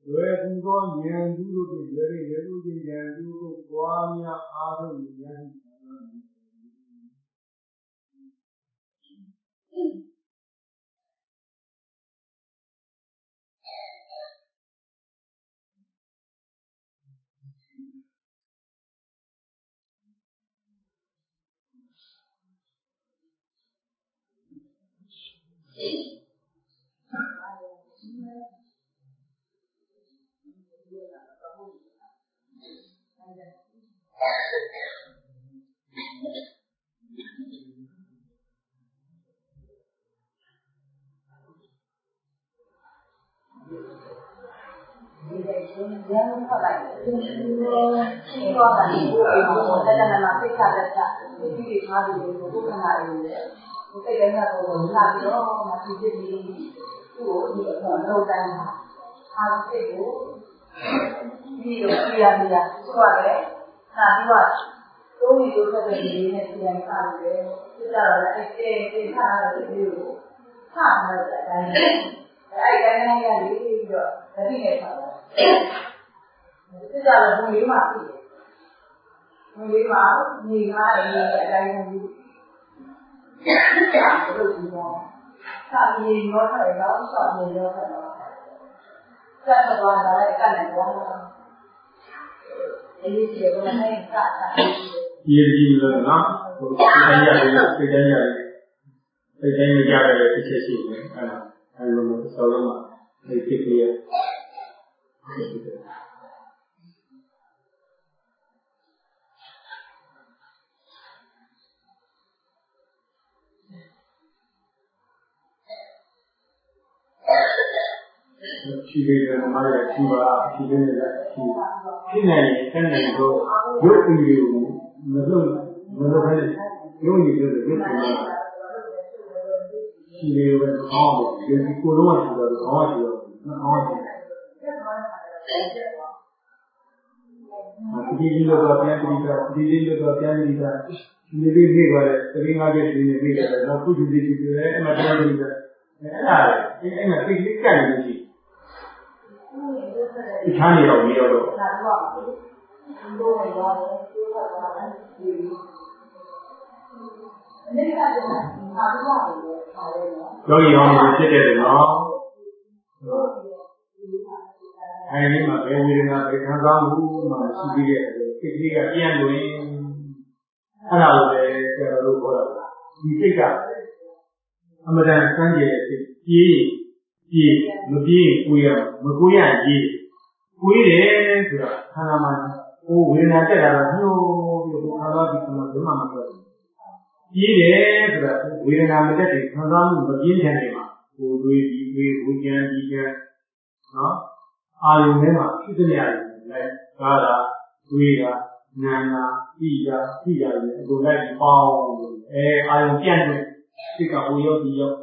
Where can go and do the very everything and do Guamia out of the young. She did a mother, she did she and go, look to you, you only do the good she was home, you could want to go on you, not on you. Did you go to America? You live here, living out in the week, not put you to and I tell you that. And I think you can see. It's honey of me. Going on the city now. I mean, my baby in a big room, my city, again doing another you think I'm a damn Sunday, we are Maguya, we is Hanaman, oh, we're not there, no, you cannot become a mama. We're not there, Hanam, but in Hanema, who we can be here. I remember, like Gada, Rita, Nana, Ida, go like Paul, I am Piano, pick up Will be up.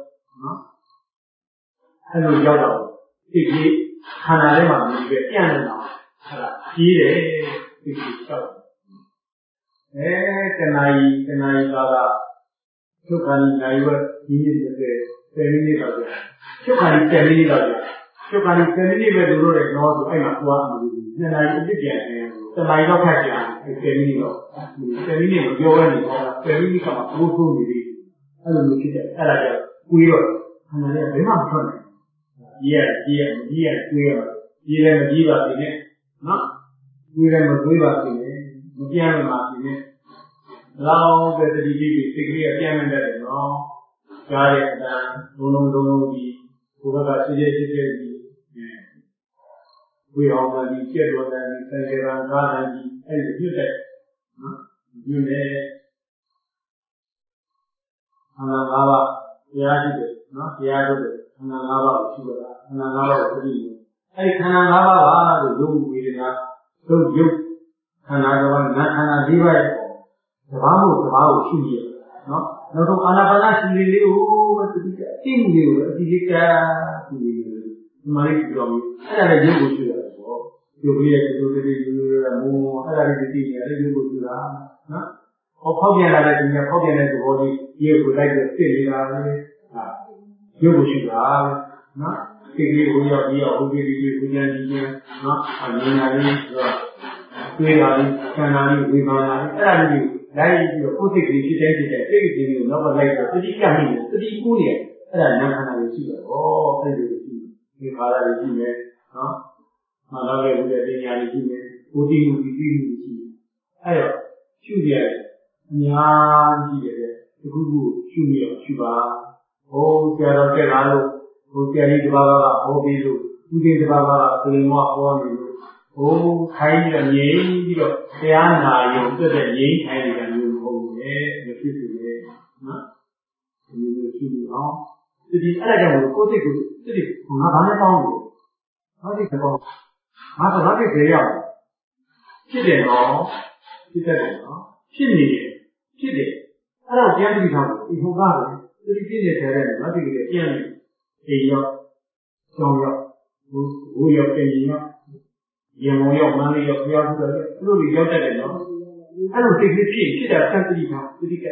Hello, Yellow. If he Hanarema, you get piano now. Here, if you shop. Can I, Gada, took an Iver, he is the family of it. Took an family of it. Took an family where the road is not, I must want to then I did get the light of Hatia, a family of your family come up, go through with it. I don't look at it. We are, and I am not funny. Yes, we are. Here and give up in it. No? We are not give up in it. We are not in it. Now that the DB degree of Yemen that is no. Gary and don't know who got suggested. We all know the schedule and the God and the you Ananava, Yadi, not Yadi, Ananava, Ananava, I Kananava, the Zoom we did not, so you, Kanadavan, Nakana, the Ramu, Shindi, no? Not to Anabana, but to be a thing you, Mari from you, and I do you. You will do the more, I like the thing, I do you. Or probably I like the body, you would like to say, you will shoot, စိတ်ကလေးကိုရောက်ပြီးတော့ဟိုဒီဒီကိုကြံကြည့်နော်အမြင်လာလေးဆိုတော့တွေးတာလေးဆန္ဒလေးဝေဘာနာလေးအဲ့ဒါလေးလိုက်ပြီးတော့ကိုယ်စိတ်ကလေးဖြစ်တဲ့စိတ်ကလေးကိုနောက်ကလိုက်တော့တတိယမိတယ်တတိကူးနေအဲ့ဒါနာခန္ဓာလေးရှိတယ်ဩအဲ့ဒီလိုရှိဒီခါရလေးရှိမယ်နော်မှန်တော့လေဘုရားတရားလေးရှိမယ်ဘုဒ္ဓမူပြီးမှုရှိတယ်အဲ့တော့ရှုရတယ်အများကြီးတယ်တခုခုရှုရရှုပါဟိုဆရာတော်တက်လာလို့ဟိုဆရာကြီးတစ်ပါးကဟောပြီးလို့ဥဒိတစ်ပါးကပြင်မဟောနေလို့ဟိုခိုင်းပြီးတော့ငြိမ်ပြီးတော့တရားနာရုံတက်တဲ့ငြိမ်ထိုင်နေတာမျိုးမဟုတ်ဘူးလေမဖြစ်ဘူးလေနော်ဒီလိုရှုလို့အောင်ဒီအဲ့ဒါကြောင့်ကိုယ်စိတ်ကိုဒီငါဘာနဲ့ပေါင်းလို့ဘာစိတ်ကောငါကဘာဖြစ်ကြရအောင်ဖြစ်တယ်နော်ဖြစ်တယ်နော်ဖြစ်နေတယ်ဖြစ်တယ်အဲ့တော့တရားတိထားလို့ဒီဟောကားတယ်ဒီပြည့်နေတဲ့ထဲမှာဒီကိပြန်နေအိမ်ရောက်ကျောင်းရောက်ဘိုးရောက်ပြင်ရောက်ရေမောရောက်မန်းလေးရောက်ဖျားပြီးတော့အဲ့လိုတွေရောက်တတ်တယ်နော်အဲ့လိုစိတ်ကလေးဖြစ်တာသတိထားသတိက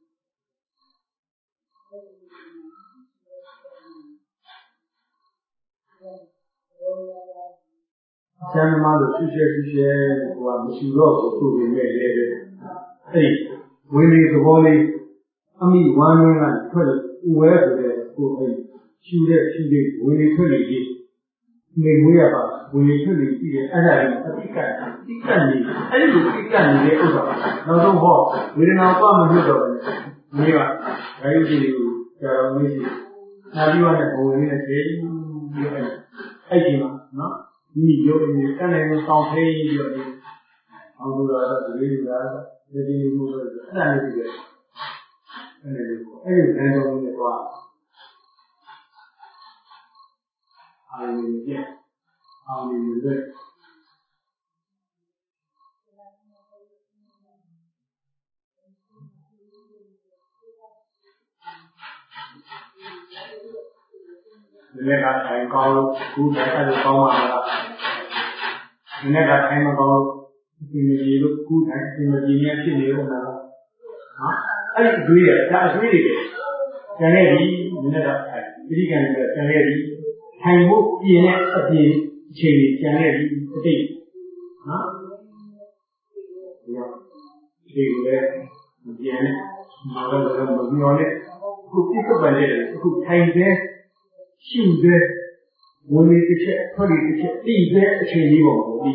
ဆံမလို့ဖြည့်ဖြည့်ဟိုကမရှိတော့ဘူးသူ့ပြင်မဲ့လေတဲ့အဲ့ဝင်းလေးသဘောလေးအမိဝမ်းရင်းကထွက်လို့ဥဝဲဆိုတဲ့ကိုအဲ့ရှူတဲ့ဖြည့်လေးဝင်းလေးထွက်နေပြီနေမွေးရပါဝင်ထွက်နေကြည့်တယ်အဲ့ဒါကြီးအတိတ်တိကတ်နေအဲ့ဒီလိုတိကတ်နေတဲ့ဥစ္စာနောက်ဆုံးဟောဝေဒနာပါမဖြစ်တော့ဘူးမိကဓာတ်ကြီးကိုကြာတော်မင်းရှိနာပြီးတော့ဘုံလေးနဲ့သိပြီးအဲ့ဒီမှာနော်ဒီရုပ်ရည်တက်နေလို့တောင်းဖေးပြီးတော့အောင်လို့တော့ဒီလိုလားဒီလိုမျိုးအဲ့ဒါလေးတွေအဲ့ဒီလိုအဲ့ဒီဘယ်တော်လေးတော့အာရုံနဲ့အာရုံနဲ့ဒီနေ့ကထိုင်ကောင်းလို့ခုထိုင်အဲ့လိုကောင်းပါလားဒီနေ့ကထိုင်မကောင်းလို့ဒီနေ့လို့ခုထိုင်ဒီနေ့နဲ့ဖြစ်နေတော့မှာနော်အဲ့ဒီအတွေးရဒါအတွေးတွေကျန်ခဲ့ပြီဒီနေ့ကထိုင်ဒီကံတွေကျန်ခဲ့ပြီထိုင်ဖို့ပြင်တဲ့အပြင်အခြေအနေကျန်ခဲ့ပြီအတိတ်နော်ဒီလည်းပြန်မှာတော့မပြောနဲ့ခုပြစ်ပတ်တယ်ခုထိုင်တဲ့ရှိတဲ့ဝင်လေတစ်ချက်ထွက်လေတစ်ချက်တည်တဲ့အချိန်လေးပေါ့ဒီ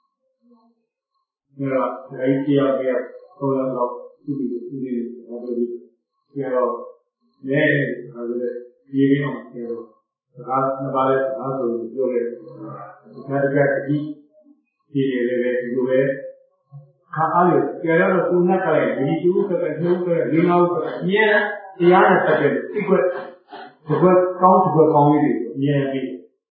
ဒါရိုက်ကြောက်ကြောက်တော့တော့သူ့ဒီဘာလို့ဒီပြောလဲဟာလေဒီရင်းအောင်ပြောစကားနှစ်ပါးလဲစကားဆိုပြောတယ်ဒါတကယ်ဒီတယ်လေဒီလိုပဲခါအားလို့ကြာတော့ကိုယ်နဲ့ကြလိုက်ဒီကျူးကတဲ့နှုတ်ကတဲ့လင်းအောင်အမြဲတရားနဲ့တက်တဲ့စိတ်ွက်ဒီကွက်ကောင်းလေးတွေအမြဲပြီး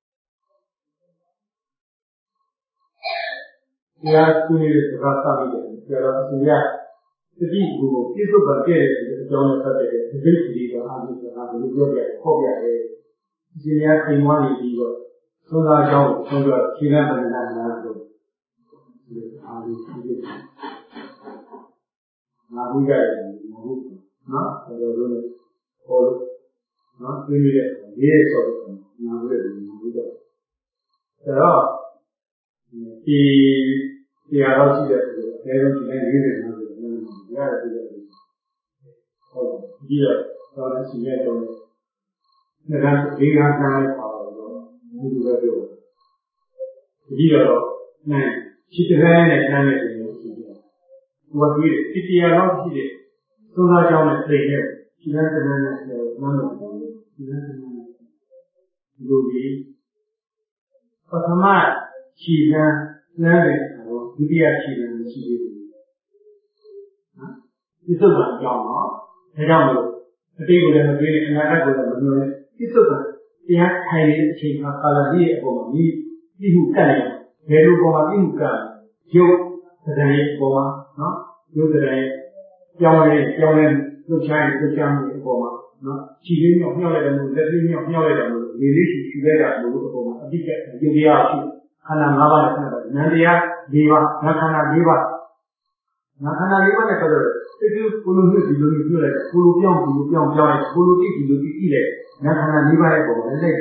တရားဆွေးတဲ့စကားစပြီးတယ်ကြာတော့အစီရတတိကိုပြည့်စုံပါတဲ့ဆိုတဲ့အကြောင်းနဲ့ပတ်သက်တဲ့ဒီကိစ္စတွေကအားလုံးကဘယ်လိုပြောပြခေါ်ပြရဲအစီရခိုင်ဝါနေပြီးတော့သုံးသားကြောင်းကိုဆုံးတော့ခြေလမ်းပဏာနာလို့အားလုံးဒီကိစ္စငါဘူးကြတယ်ငါဘူးနော်တော်တော်လုံးနဲ့ဟောလို့နော်သိမိတဲ့ရေးဆိုတော့ငါဘူးလည်းငါဘူးကြတယ်ဒါတော့ဒီတရားတော်ရှိတဲ့ဆိုအဲဒါဒီနေ့ရေးတယ်နော်ရတယ်ပြည့်တယ်ဟုတ်ဒီတော့တော်ရှိရတော့ဒါကဒီကံကံနဲ့ပါတော့ဒီလိုပဲပြောဒီတော့နိုင်ရှိတဲ့နဲ့နားနဲ့ရှိတယ်ဝတ်ပြီးဒီတရားတော်ရှိတဲ့သုံးသားကြောင်းနဲ့သိတဲ့ဒီလမ်းတန်းနဲ့နားလို့ဒီလမ်းတန်းနဲ့လူကြီးပထမခြေလမ်းလမ်းတယ်တော့ဒုတိယခြေလမ်းမရှိသေးဘူးနော်ဒီစုပ်ကအကြောင်းနော်ဒါကြောင့်မလို့အတိတ်ကိုလည်းမပြေးနဲ့အနာဂတ်ကိုလည်းမပြောနဲ့ဒီစုပ်ကတရားထိုင်နေတဲ့အချိန်မှာကာလကြီးရဲ့အပေါ်မှာဒီမှုကတ်နေဘယ်လိုပေါ်မှာဒီမှုကတ်ရုပ်တဲ့ရဲ့အပေါ်မှာနော်ရုပ်တဲ့ပြောင်းလဲလှုပ်ရှားမှုအပေါ်မှာနော်ခြေလေးမြောက်လိုက်တယ်လို့လက်လေးမြောက်လိုက်တယ်လို့လေလေးရှိလိုက်တာလို့အပေါ်မှာအတိတ်ကယုံတရားရှိခန္ဓာ၅ပါးနဲ့ခန္ဓာနံတရား၄ပါးငါခန္ဓာ၄ပါးငါခန္ဓာ၄ပါးနဲ့ဆိုတော့ဒီကိုလိုမျိုးဒီလိုမျိုးပြောလိုက်ကိုလိုပြောင်းလိုက်ကိုလိုတိဒီလိုတိလိုက်ငါခန္ဓာ၄ပါးရဲ့ပုံမှာလက်ပြီး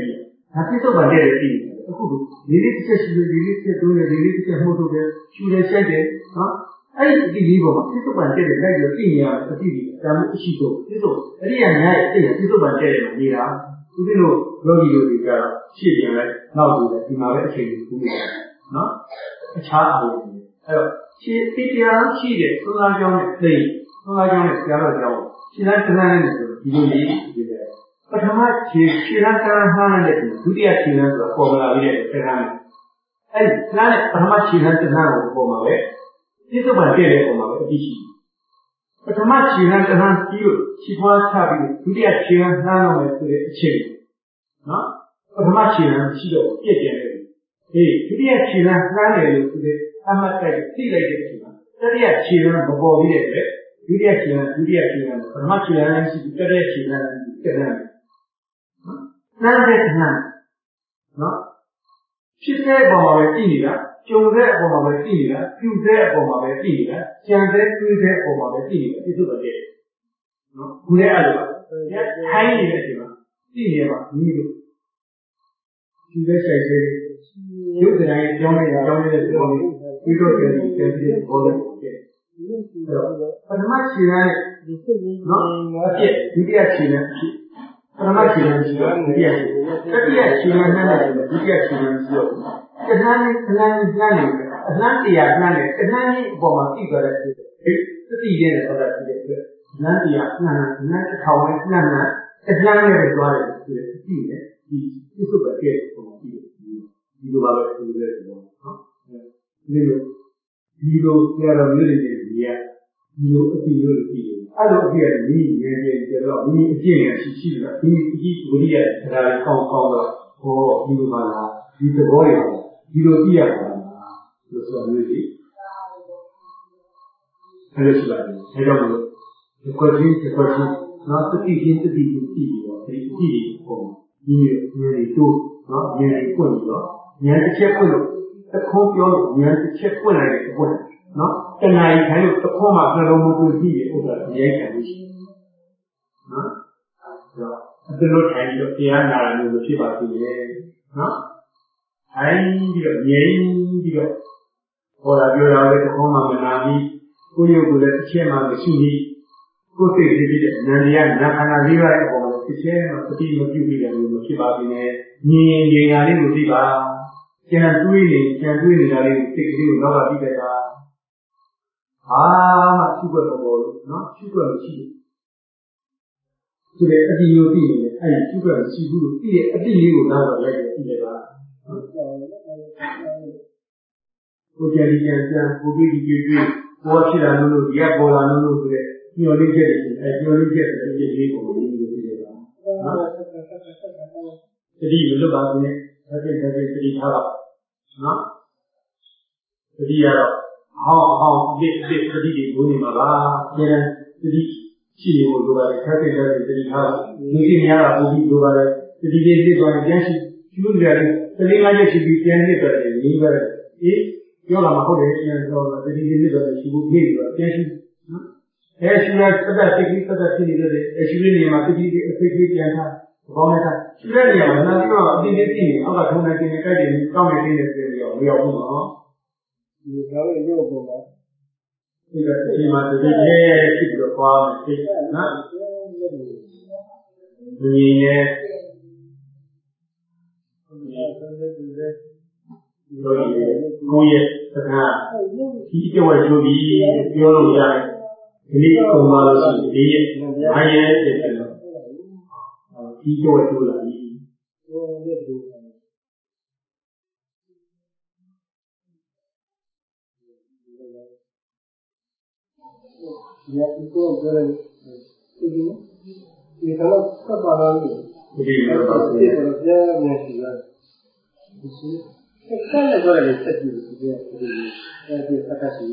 ဒါပြစ္ဆုတ်ပန်တဲ့ပြီးအခုလေးလေးတစ်ချက်ရှိလေးလေးတစ်ချက်သုံးတယ်လေးလေးတစ်ချက်မှုထုတ်တယ်ရှူတယ်ဆက်တယ်နော်အဲ့ဒီအတိလေးပေါ်မှာပြစ္ဆုတ်ပန်တဲ့လိုက်ပြီးသိနေရတဲ့အတိလေးဒါမှအရှိဆုံးပြစ္ဆုတ်အဲ့ဒီကညာရဲ့သိပြစ္ဆုတ်ပန်တဲ့နေတာဦးဇင်းတို့ယောဂီတို့တွေကရှေ့ပြန်လိုက်နောက်ပြီးဒီမှာပဲအချိန်ကိုကူးနေတယ်နော်အခြားအားလုံးအဲ့တော့ရှေ့တိတရားရှိတဲ့သုံးသားကြောင်းနဲ့သိသုံးသားကြောင်းနဲ့ကြားတော့ကြောင်းရှင်းတဲ့တန်းနဲ့ဆိုဒီလိုလေးဒီလိုပထမခြေလမ်းကမ်းမှားတဲ့ဒုတိယခြေလမ်းဆိုတာပေါ်လာပြီးတဲ့ဆယ်လမ်းအဲ့ဒီလမ်းနဲ့ပထမခြေလမ်းတစ်လမ်းကိုပေါ်မှာပဲပြစ္ဆုတ်ပန်တဲ့ပုံမှာပဲအတိရှိပထမခြေလမ်းတစ်လမ်းပြီးလို့ခြေပွားချပြီးဒုတိယခြေလမ်းနှမ်းတော့မယ်ဆိုတဲ့အချိန်နော်ပထမရှိလမ်းရှိတော့ပြည့်ကျင်တယ်ဒုတိယခြေလမ်းနှမ်းတယ်လို့ဆိုတဲ့အမှတ်တိုက်သိလိုက်တဲ့အချိန်မှာတတိယခြေလမ်းမပေါ်ပြီးတဲ့အတွက်ဒုတိယခြေလမ်းပထမခြေလမ်းရှိပြီးတတိယခြေလမ်းတက်လမ်းနှမ်းတဲ့နှမ်းနော်ဖြစ်တဲ့အပေါ်မှာပဲသိနေတာကြုံတဲ့အပေါ်မှာပဲသိနေတာပြုတဲ့အပေါ်မှာပဲသိနေတာကြံတဲ့တွေးတဲ့အပေါ်မှာပဲသိနေတာဒီလိုပဲနော်ခုလည်းအဲ့လိုပါထိုင်းနေတဲ့အချိန်မှာသိနေပါမိမိတို့ဒီလက်ဆိုင်တွေရုပ်တိုင်းကြောင်းနေတဲ့ပုံလေးပြီးတော့ပြန်ပြီးပေါ်လာတယ်ပထမခြေလမ်းနော်အဖြစ်ဒုတိယခြေလမ်းဖြစ်ပထမခြေလမ်းရှိတော့ဒုတိယခြေတတိယခြေလမ်းနဲ့ဒုတိယခြေလမ်းရှိတော့တဏှာနဲ့တဏှာနဲ့နှမ်းနေတယ်အနှမ်းတရားနှမ်းတယ်တဏှာနဲ့အပေါ်မှာသိသွားတဲ့သတိရဲ့ဆိုတာရှိတဲ့အတွက်နှမ်းတရားနှမ်းနှမ်းတစ်ထောင်နဲ့နှမ်းနှမ်းတဏှာနဲ့သွားတယ်ဆိုတဲ့သိတယ်ဒီပြစ္ဆုတ်ပဲတဲ့ပုံမှာသိတယ်ဒီလိုပါပဲဆိုတဲ့ပုံနော်ဒီလိုဆရာတော်မျိုးတွေကြီးကဒီလိုအတိလို့သိတယ်အဲ့လိုအတိရတယ်မိငယ်ငယ်ကျတော့မိအကျင့်ရရှိတယ်ဒီအကြည့်ဝိရိယဒါလည်းကောင်းတော့ဟောဒီလိုပါလားဒီသဘောတွေဒီလိုသိရတာလို့ဆိုမျိုးကြီးအဲ့လိုဆိုတာအဲကြောင့်လို့ဒီကွက်ချင်းနော်တတိချင်းသိပြီးတော့ဒီအကြည့်ပုံဒီဉာဏ်တွေတို့နော်ဉာဏ်တွေပွင့်ပြီးတော့ဉာဏ်တစ်ချက်ပွင့်လို့တခုံးပြောလို့ဉာဏ်တစ်ချက်ပွင့်လိုက်တယ်ပွင့်နော်တဏှာကြီးခိုင်းလို့တခုံးမှနှလုံးမပွင့်ကြည့်ရဥစ္စာအရေးခံလို့ရှိနော်အဲ့တော့အတလို့ထိုင်ပြီးတော့တရားနာရလို့ဖြစ်ပါသေးတယ်နော်ထိုင်ပြီးတော့ငြိမ်ပြီးတော့ဟောတာပြောတာလည်းတခုံးမှမနာပြီးကိုယ်ရုပ်ကိုလည်းတစ်ချက်မှမရှိဘူးကိုယ်စိတ်ဖြစ်တဲ့ဉာဏ်တရားဉာဏ်ခန္ဓာလေးပါးရဲ့အပေါ်မှာတစ်ချက်မှသတိမပြုပြီးတယ်လို့ဖြစ်ပါသေးတယ်ငြိမ်နေတာလေးကိုသိပါကျန်တွေးနေတာလေးကိုစိတ်ကလေးကိုနောက်ကပြီးတဲ့အခါဟာမှရှုွက်တော့လို့နော်ရှုွက်လို့ရှိတယ်ဆိုတဲ့အတိကိုသိနေတယ်အဲ့ဒီရှုွက်မရှိဘူးလို့သိတဲ့အတိလေးကိုနောက်တော့လိုက်ပြီးသိတယ်ပါကိုကြည်ကြံကိုပြီးပေါ်ဖြစ်လာလို့ဒီကပေါ်လာလို့ဆိုတဲ့ညှော်လေးချက်တွေအဲ့ညှော်လေးချက်တွေအပြည့်လေးကိုသိနေလို့သိတယ်ပါနော်တတိမလွတ်ပါဘူးနဲ့ဒါပြင်တတိထားပါနော်တတိကတော့ဟောင်းအစ်တတိတွေဘုန်းနေမှာပါကျန်တတိရှိနေလို့လိုပါတယ်ခက်တဲ့တတိထားလူကြီးများတာဘုပြီးလိုပါတယ်တတိလေးသိသွားရင်ပြန်ရှိလို့ရတယ်တတိငါးချက်ရှိပြီးပြန်ဖြစ်တယ်ရေးပါတယ်ပြောလာမှာဟုတ်တယ်ပြန်တော့တတိလေးသိတော့ရှိဖို့ပြေးပြီးတော့ပြန်ရှိနော်ရှိရသက်သက်သိပြီးသက်သက်ဖြစ်နေတယ်ရှိနေမှာတတိလေးအဖိတ်လေးပြန်ထားဘောင်းနေတာရှိတဲ့နေရာမှာနာပြီးတော့အတင်းတင်းသိနေအောက်ကထုံနေတင်းနေကြိုက်တယ်ကောင်းနေတင်းနေဆိုပြီးတော့မရောက်ဘူးနော်ဒီကြောင့်ရုပ်ပုံမှာဒီကဒီမှာတတိလေးဖြစ်ပြီးတော့သွားမယ်သိနော်ဒီရဲ့ကိုယ့်ရဲ့စကားဒီအကျဝတ်ကျိုးပြီးပြောလို့ရတယ်ဒီနေ့ပုံပါလို့ရှိရင်ဒီရဲ့အားရဲ့ဖြစ်တယ်လို့ဒီကျိုးကျိုးလာပြီဒီကတော့ပြောတယ်ဒီကတော့စပါလာလို့ဒီလိုပါဘူးဒီတော့ပြန်မရှိလားဒီဆက်လက်ကြရတဲ့စက်ကြီးဒီအဲဒီအတတ်ကြီး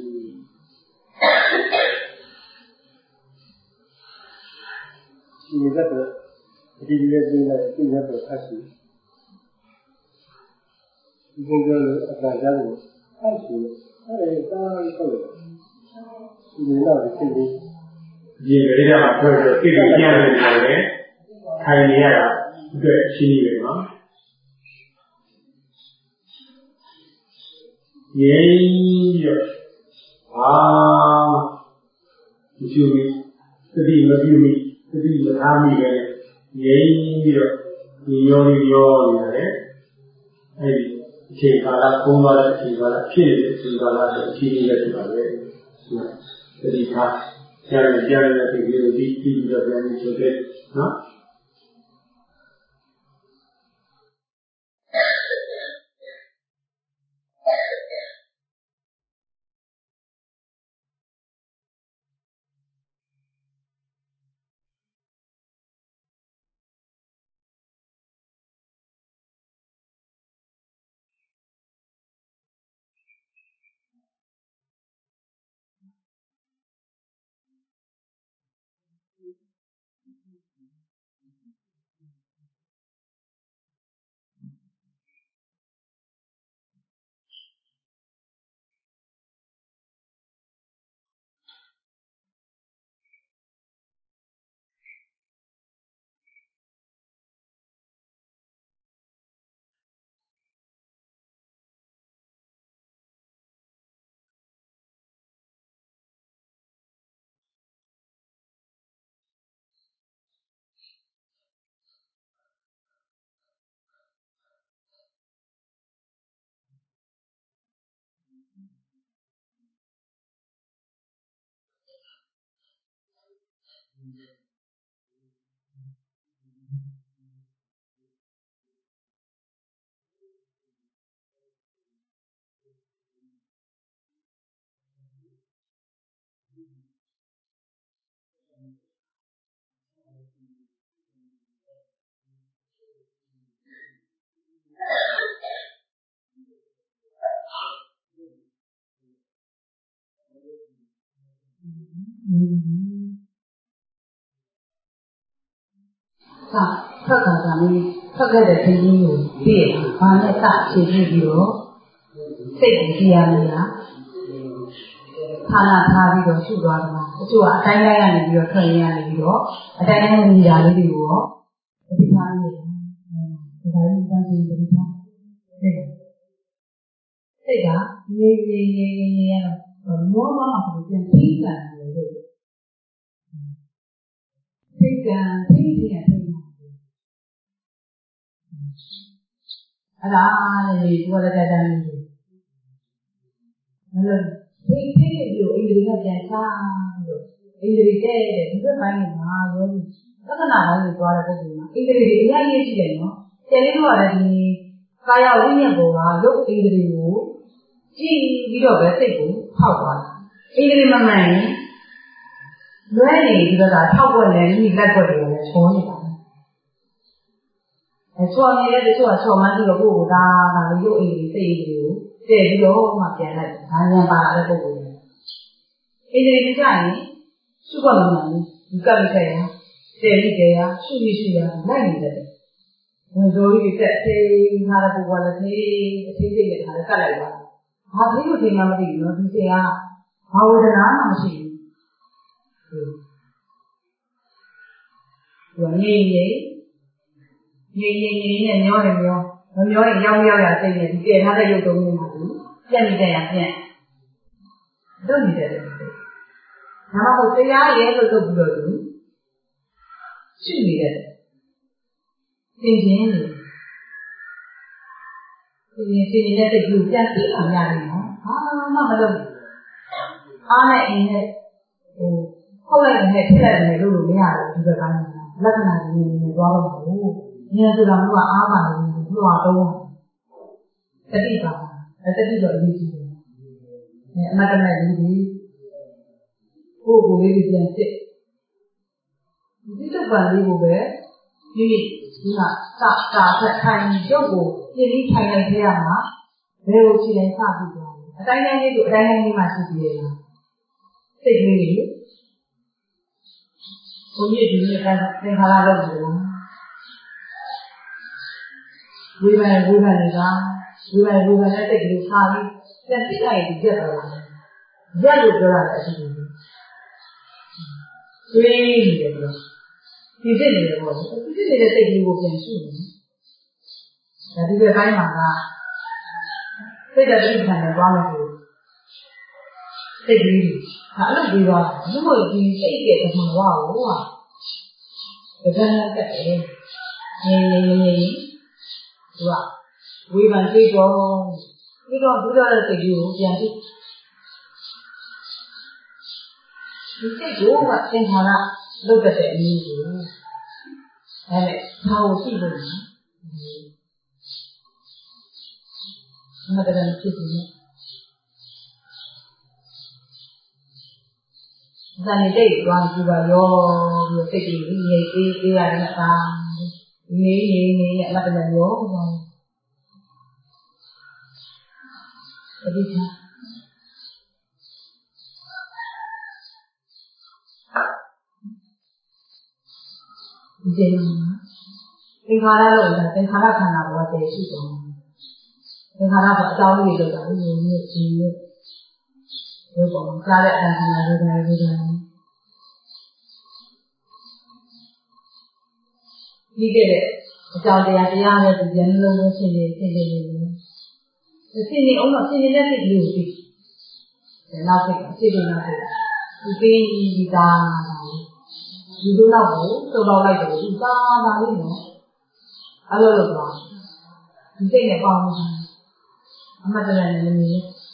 ဒီကတော့ဒီလိုလေးနဲ့ပြည့်ရတော့အရှိဒီလိုလိုအတတ်ကြောင့်အရှိအဲဒီတားပြီးတော့ဒီလောက်ဒီစိတ်လေးဒီကလေးကမှထွက်ပြီးစိတ်ကြီးပြန်နေတယ်လေထိုင်နေရတာအတွက်ရှင်းနေတယ်နော်耶哟啊，不就这里没有米，这里没他米的，耶哟，你要的，哎，这个啦，空话的这个啦，骗的这个啦，是骗的这个嘞，是，这里他家人的这个第个边的就对啊。 ထွက်ခါကလည်းထွက်ခဲ့တဲ့ခင်းကြီးကိုပြည့်ဘာနဲ့စခြေပြပြီးတော့စိတ်ကိုကြည်ရမယ်လားဌာနထားပြီးတော့ရှုသွားတယ်။အချို့ကအတိုင်းတိုင်းကနေပြီးတော့ထွက်ရနေပြီးတော့အတိုင်းတိုင်းဝင်ကြလေးတွေကိုရောဒီထားနေတယ်။ဒီတိုင်းတန်းစီဒီထားစိတ်ကရေရတော့မောမောမှပြန်ထိကန်တယ်လို့ထိကန်ထိမှာအဲ့ဒါလေဒီကလည်းတန်းနေတယ်အဲ့လိုထိပြီးအိန္ဒြေကပြန်စားပြီးတော့အိန္ဒြေတဲ့ဒီဘက်ပိုင်းမှာရောလက္ခဏာပိုင်းကိုသွားတဲ့ပုံစံမှာအိန္ဒြေတွေအများကြီးရှိတယ်နော်ဆယ်လေးတို့ကလည်းဒီကာယဝိညာဉ်ပေါ်ကရုပ်အိန္ဒြေကိုကြည့်ပြီးတော့ပဲစိတ်ကိုထောက်သွားတယ်အိန္ဒြေမမှန်ရင်လွဲနေဒီဘက်ကထောက်ွက်နဲ့မိလက်ွက်တွေလည်းချုံးနေတာချော်နေတဲ့တချို့ကချော်မှန်းပြီးတော့ကိုယ့်ကိုဒါလေးရုပ်အိန္ဒြေစိတ်အိန္ဒြေကိုတည့်ပြီးတော့မှပြန်လိုက်တယ်။ဒါညာပါတဲ့ပုံစံ။အိန္ဒြေမကြရင်ရှုပ်မှမမှန်ဘူး။ဒီကပ်လိုက်ရတည့်ပြီးကြရရှုရလိုက်နေတယ်။ဝင်စိုးကြီးတက်သေးထားတဲ့ပုံကလည်းသေးအသေးစိတ်နဲ့ထားတယ်ကပ်လိုက်ပါ။ဘာဖြစ်လို့ဒီမှမသိဘူးနော်ဒီစင်ကဘာဝေဒနာမှမရှိဘူး။ဒီနေမျောတယ်မမျောရင်ရောက်ရစိတ်နဲ့ဒီကဲထားတဲ့ရုပ်တုံးလေးမှာသူပြက်နေတဲ့ရပြက်လုပ်နေတယ်ဒါမှမဟုတ်တရားရဲ့လို့လုပ်ပြီးတော့သူရှိနေတယ်သင်ခြင်းလို့သင်နေတဲ့စိတ်ကိုပြန်သိအောင်ရတယ်နော်ဘာမှမလုပ်အားနဲ့အင်းနဲ့ဟုတ်လိုက်တယ်ဖြစ်လိုက်တယ်လို့မရဘူးဒီဘက်ကလက္ခဏာကြီးနေသွားတော့ဘူးဉာဏ်ဆိုတာကအားပါလို့သူ့ဟာတော့တတိပါတတိတော့အရေးကြီးတယ်အမတ္တမဲ့လူကြီးကိုယ်ကိုယ်လေးပြန်စစ်ဒီစပန်လေးကိုပဲဒီကာဖက်ထိုင်ရုပ်ကိုပြင်ပြီးထိုင်လိုက်ခဲ့ရမှာဘယ်လိုရှိလဲစပြီးသွားတယ်အတိုင်းတိုင်းလေးကိုအတိုင်းတိုင်းလေးမှရှိပြီးတယ်စိတ်ကလေးတွေဘုန်းကြီးဒီနေ့ကသင်္ခါရလုပ်တယ်လားဝိပဿနာနဲ့စိတ်ကလေးထားပြီးပြန်သိလိုက်ရင်ကြက်တော့လားရက်လို့ပြောတာလည်းအရှိဘူးတွေးနေတယ်ပြောဒီစိတ်နေတယ်ပေါ့ဒီစိတ်နေတဲ့စိတ်ကလေးကိုပြန်ရှုနေဒါဒီဘက်ပိုင်းမှာကစိစိတ်တည်းခံနေသွားမယ်စိတ်ကြီးအဲ့လိုပြီးသွားတယ်ဘုမို့ဒီစိတ်ရဲ့သဘောဝါကိုဟာတကယ်နဲ့တက်တယ်နေသူကဝေဖန်သိတော့ပြီးတော့တဲ့စိတ်ကြီးကိုပြန်ကြည့်ဒီစိတ်ကိုကသင်္ခါရလုပ်တဲ့အနည်းကိုအဲ့ဒါကိုကြည့်လို့မတရဖြစ်နေဇာနေတိတ်သွားကြည့်ပါရောပြီးစိတ်ကြီးငြိမ်သေးရတယ်အသာငြိမ်အမတရရောဒီကဒီသင်္ခါရလို့သင်္ခါရခန္ဓာဘောတည်ရှိတယ်သင်္ခါရကအကြောင်းကြီးလို့တာဒီပေါ်မှာကြားတဲ့အတိုင်းခန္ဓာဝေဒနာဒီတဲ့အကြောင်းတရားနဲ့ဒီဉာဏ်လုံးလုံးရှင်းနေအောင်တော့ရှင်းနေတဲ့စိတ်ကလေးကိုသိနောက်စိတ်ကစိတ်တွေနောက်စိတ်ဒီပေးဒီသားဒီလိုတော့ကိုသုံးတော့လိုက်တယ်ဒီသားလေးနော်အဲ့လိုလုပ်သွားဒီစိတ်နဲ့ပေါင်းအမှတ်တရနဲ့နေ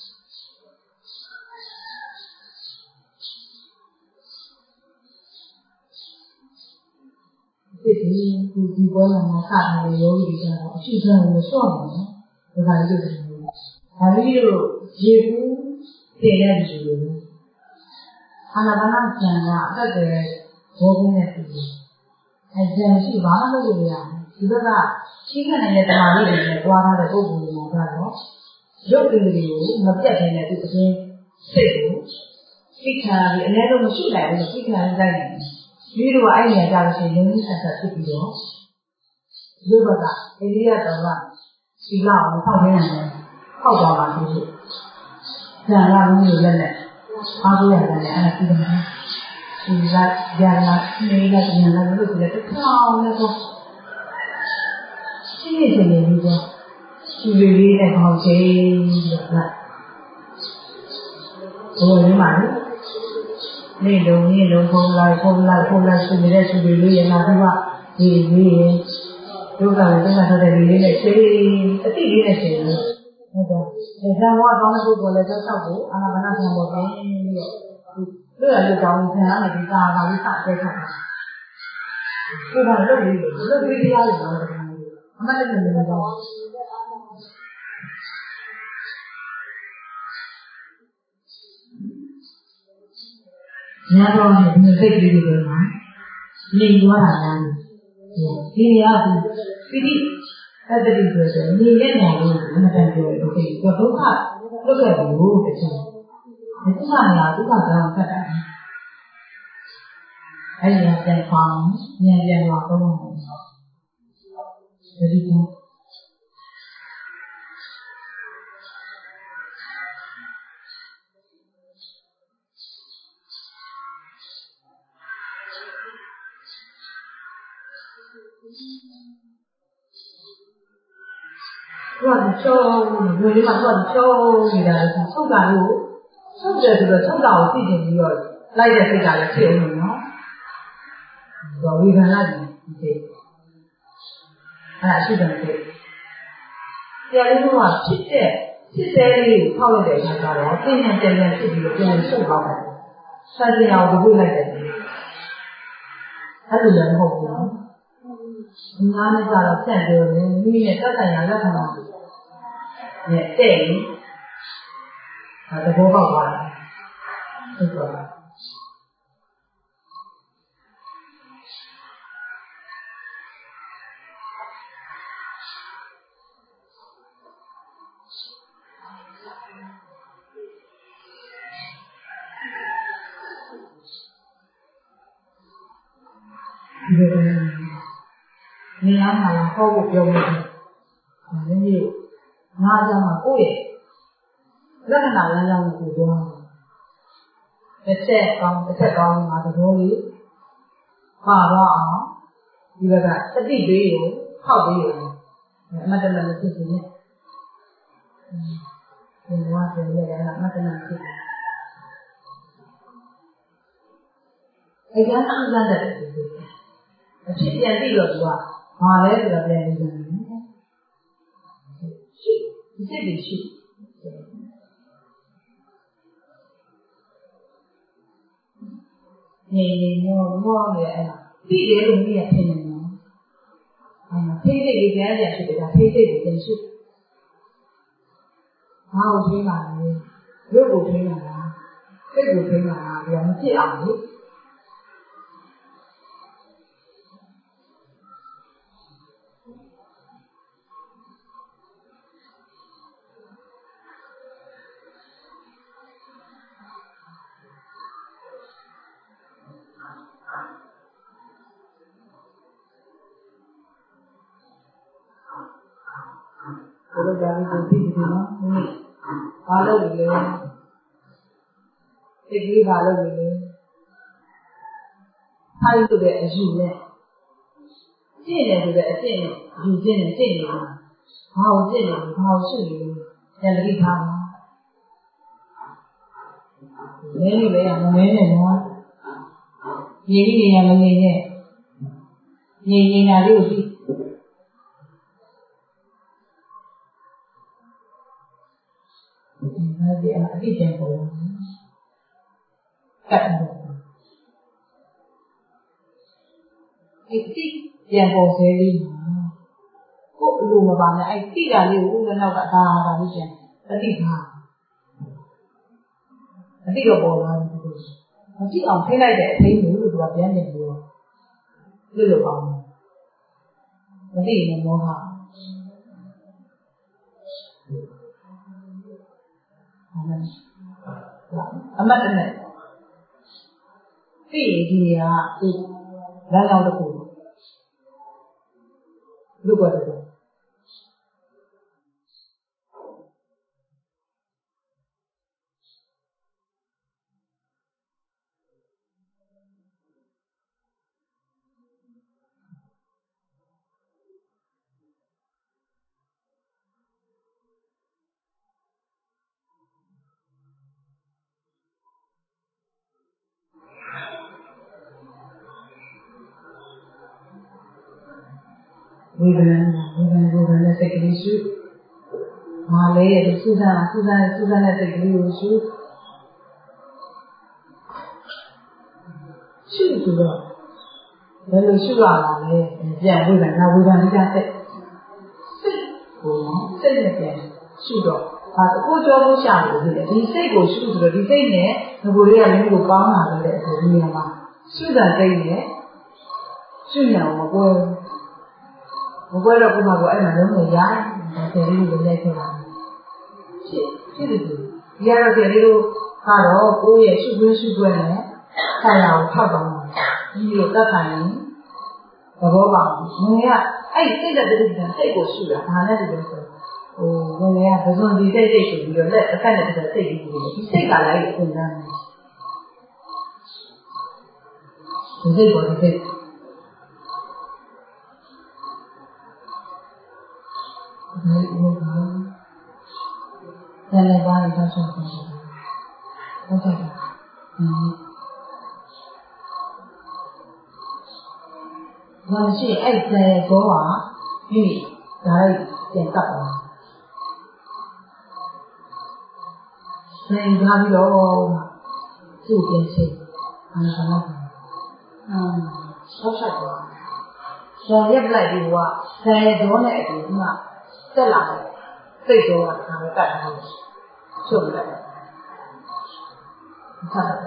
ဒီဘောမှာစတယ်ယောဂီတွေကတော့အရှိဆုံးကိုစောင့်တယ်ဒါကလေးတွေဒါလေးတို့ရေဘူးတင်တဲ့လူတွေအာနာပါနဉာဏ်ကအသက်တွေဘောကင်းတဲ့သူတွေအဲဉာဏ်ရှိဘာလို့လုပ်ရလဲဒီဘက်ကရှိခနေတဲ့တမာလေးတွေနဲ့တွားထားတဲ့ပုဂ္ဂိုလ်တွေမှာကတော့ရုပ်ကလေးတွေကိုမပြတ်နေတဲ့သူအချင်းစိတ်ကိုသိခံပြီးအနည်းဆုံးမရှိနိုင်ဘူးသိခံလိုက်နိုင်တယ်ဒီလိုအဲ့ဒီကြလို့ရှိရင်လုံးဝဆက်ဆက်ဖြစ်ပြီးတော့ရုပ်ဘက်ကအိန္ဒိယတော်ကစီလာကိုဖောက်နေတယ်ဖောက်သွားပါသေးတယ်။ဉာဏ်ကမျိုးလက်နဲ့အားကိုးရတယ်အဲ့ဒါပြီးတော့ဒီကဉာဏ်ကနေလည်းဉာဏ်လည်းလို့ဆိုတဲ့ထောင်းနဲ့တော့ရှင်းနေတယ်လို့ပြောဒီလိုလေးနဲ့ခေါင်းချင်းပြီးတော့ဘယ်လိုမှနေလုံးဖုံးလိုက်ရှင်းနေတဲ့သူတွေလေးရနာပြီးတော့ဒီဒုက္ခနဲ့ဆက်တဲ့လေးနဲ့ရှင်းအတိလေးနဲ့ရှင်းလို့ဟုတ်ကဲ့ဇံဝါကောင်းတဲ့ပုဂ္ဂိုလ်လည်းတော့ကိုအာနာပါနဆံပေါ်ပြီးတော့လွတ်ရလို့ကြောင်းခံရမယ်ဒီကာကလေးစတဲ့ခါကိုယ်ကလွတ်ပြီးတရားလို့ပြောတယ်အမှတ်တရနေတော့ညာတော့ဒီစိတ်ကလေးတွေမှာနေသွားတာလားဒီနေရာကပိဋိအဲ့ဒါဒီဆိုရင်နေတဲ့နေရာလို့အမှန်တန်ပြောလို့ဒီဒုက္ခလွတ်ခဲ့ဘူးတချို့ဒီဒုက္ခနေရာဒုက္ခကြောင့်ဆက်တာအဲ့ဒီပြန်ပေါင်းဉာဏ်ပြန်လာတော့ဒီကသူကချုံဘယ်လိုမှသူကချုံနေတာလဲထုတ်တာလို့ထုတ်တယ်ဆိုတော့ထုတ်တာကိုသိချင်ပြီးတော့လိုက်တဲ့စိတ်ကလည်းဖြစ်အောင်နော်သူကဝေဒနာကြီးဒီအဲ့ဒါရှိတယ်စိတ်တရားလေးကဖြစ်တဲ့လေးကိုထောက်လိုက်တဲ့အခါကျတော့သိဉာဏ်တည်းဖြစ်ပြီးတော့ပြန်ဆုတ်သွားတယ်စာကျင်အောင်ဝေလိုက်တယ်အဲ့လိုလည်းမဟုတ်ဘူးနော်ဒီနားနဲ့ကြတော့ဖြန့်ပြောတယ်မိမိနဲ့သက်ဆိုင်ရာလက္ခဏာနဲ့တဲ့ရင်သဘောပေါက်သွားတယ်ဟုတ်ကဲ့နေရာမှာဟောဖို့ပြောလို့ဒီနေ့ငါးကြောင့်ကိုယ့်ရဲ့လက္ခဏာလမ်းကြောင်းကိုပြောတယ်တစ်ချက်ကောင်းငါသဘောလေးပါတော့အောင်ဒီဘက်ကတတိပေးရုံဖောက်ပေးရုံအမှတ်တမဲ့ဖြစ်နေတယ်ဒီမှာဆိုရင်လည်းမတနာဖြစ်တယ်အကျဉ်းစမ်းတဲ့ဖြစ်အဖြစ်ပြန်ပြီးတော့သူကဘာလဲဆိုတော့ပြန်ပြီးတယ်ရှိဒီရှိနေမောနေအဲ့ဒါပြီးတယ်လို့မြင်ရဖြစ်နေတယ်ဖိစိတ်လေးပြန်ပြန်ဖြစ်တယ်ဒါဖိစိတ်ကိုပြန်ရှိဘာကိုထိမှာလဲရုပ်ကိုထိမှာလားစိတ်ကိုထိမှာလားဒါမဖြစ်အောင်လေဘယ်လိုကြမ်းကိုသိတယ်နော်ဘာလို့လဲသိကြီးဘာလို့လဲထိုက်တဲ့အယူနဲ့ကျင့်တယ်ဆိုတဲ့အကျင့်နဲ့ယူခြင်းနဲ့သိနေတာဘာကိုကျင့်တယ်ဘာကိုရှုနေလဲဉာဏ်တိထားပါနည်းနည်းလေးမမင်းနဲ့နော်ရင်းနေရမနေနဲ့ငြိမ်နေတာလေးကိုသိဒီအတိတ်ပြန်ပေါ်ကတ်တယ်ဒီပြန်ပေါ်စေးလေးကိုအလိုမပါနဲ့အဲ့တိတာလေးကိုဦးနောက်ကဒါလေးပြန်အတိထားအတိတော့ပေါ်လာတယ်မကြည့်အောင်ထိလိုက်တဲ့အသိမျိုးလို့သူကပြန်ပြန်ပြောလွတ်လွတ်အောင်မသိရင်မောဟအမတ်နဲ့သိရင်ဒီကသူလမ်းကြောင်းတစ်ခုလူ့ဘဝတစ်ခုဝေဒနာနဲ့စိတ်ကလေးရှုမာလေးရဲ့စူးစမ်းတဲ့စိတ်ကလေးကိုရှုဆိုတော့ဘယ်လိုရှုရမှာလဲပြန်ဝေဒနာကြစိတ်ကိုစိတ်နဲ့ပြန်ရှုတော့ကိုကြောလို့ရှာလို့ဒီစိတ်ကိုရှုဆိုတော့ဒီစိတ်နဲ့ငကိုလေးကလည်းကိုပေါင်းလာတဲ့အခါဒီနေရာမှာရှုတဲ့စိတ်နဲ့ရှုနေအောင်မကွဲတော့ကိုမှကိုအဲ့မှာလုံးဝရဒါဆယ်လေးကိုလည်းလိုက်ခဲ့ပါဖြစ်တယ်ဒီကတော့ဆယ်လေးတို့ကတော့ကိုယ့်ရဲ့ရှုခွင့်နဲ့ဆရာကိုထောက်ပါမှာဒီလိုတက်ခိုင်းရင်သဘောပေါက်ငွေကအဲ့စိတ်တဲ့တိတိစိတ်ကိုရှုတာဒါနဲ့တူတယ်ဆိုငွေကပဇွန်ဒီစိတ်ဆိုပြီးတော့လက်အဖက်နဲ့စိတ်ပြီးဒီစိတ်ကလည်းအစဉ်းစားနေဒီစိတ်ပေါ်ဒီစိတ်ဒီလိုပါတယ်လည်းပါတော့ဆက်ပါဟုတ်ကဲ့ဘာရှိအဲ့ဆယ်ကောကပြီးဒါပြန်တက်ပါဆယ်ထားပြီးတော့သူ့ပြန်စိတ်ဘာလို့ဆောက်ဆက်ပါဆယ်ရက်လိုက်ပြီးကဆယ်ကောနဲ့အတူကတက်လာတယ်စိတ်ကောကဒါပဲတက်ထားတယ်ချုပ်လိုက်ဆက်ပါ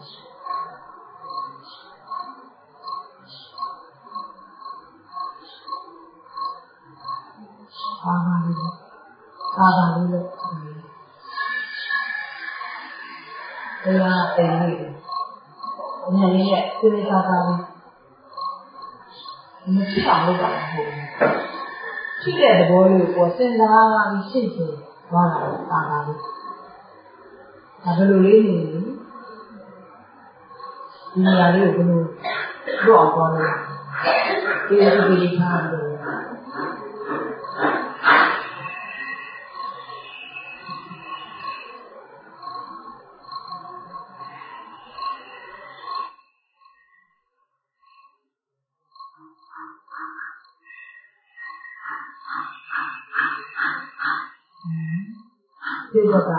အာပါလေးလို့တရားအိမ်လေးညနေရဲ့စိတ်သာသာလေးမဖြစ်အောင်လုပ်တာမဟုတ်ဘူးဖြစ်တဲ့သဘောလေးကိုစဉ်းစားပြီးရှင်းပြသွားတာအာပါလေးဒါဘယ်လိုလေးနေဒီနေရာလေးကိုဘယ်လိုလွတ်အောင်သွားလို့ဒီထားလို့ရုပ်ဘက်က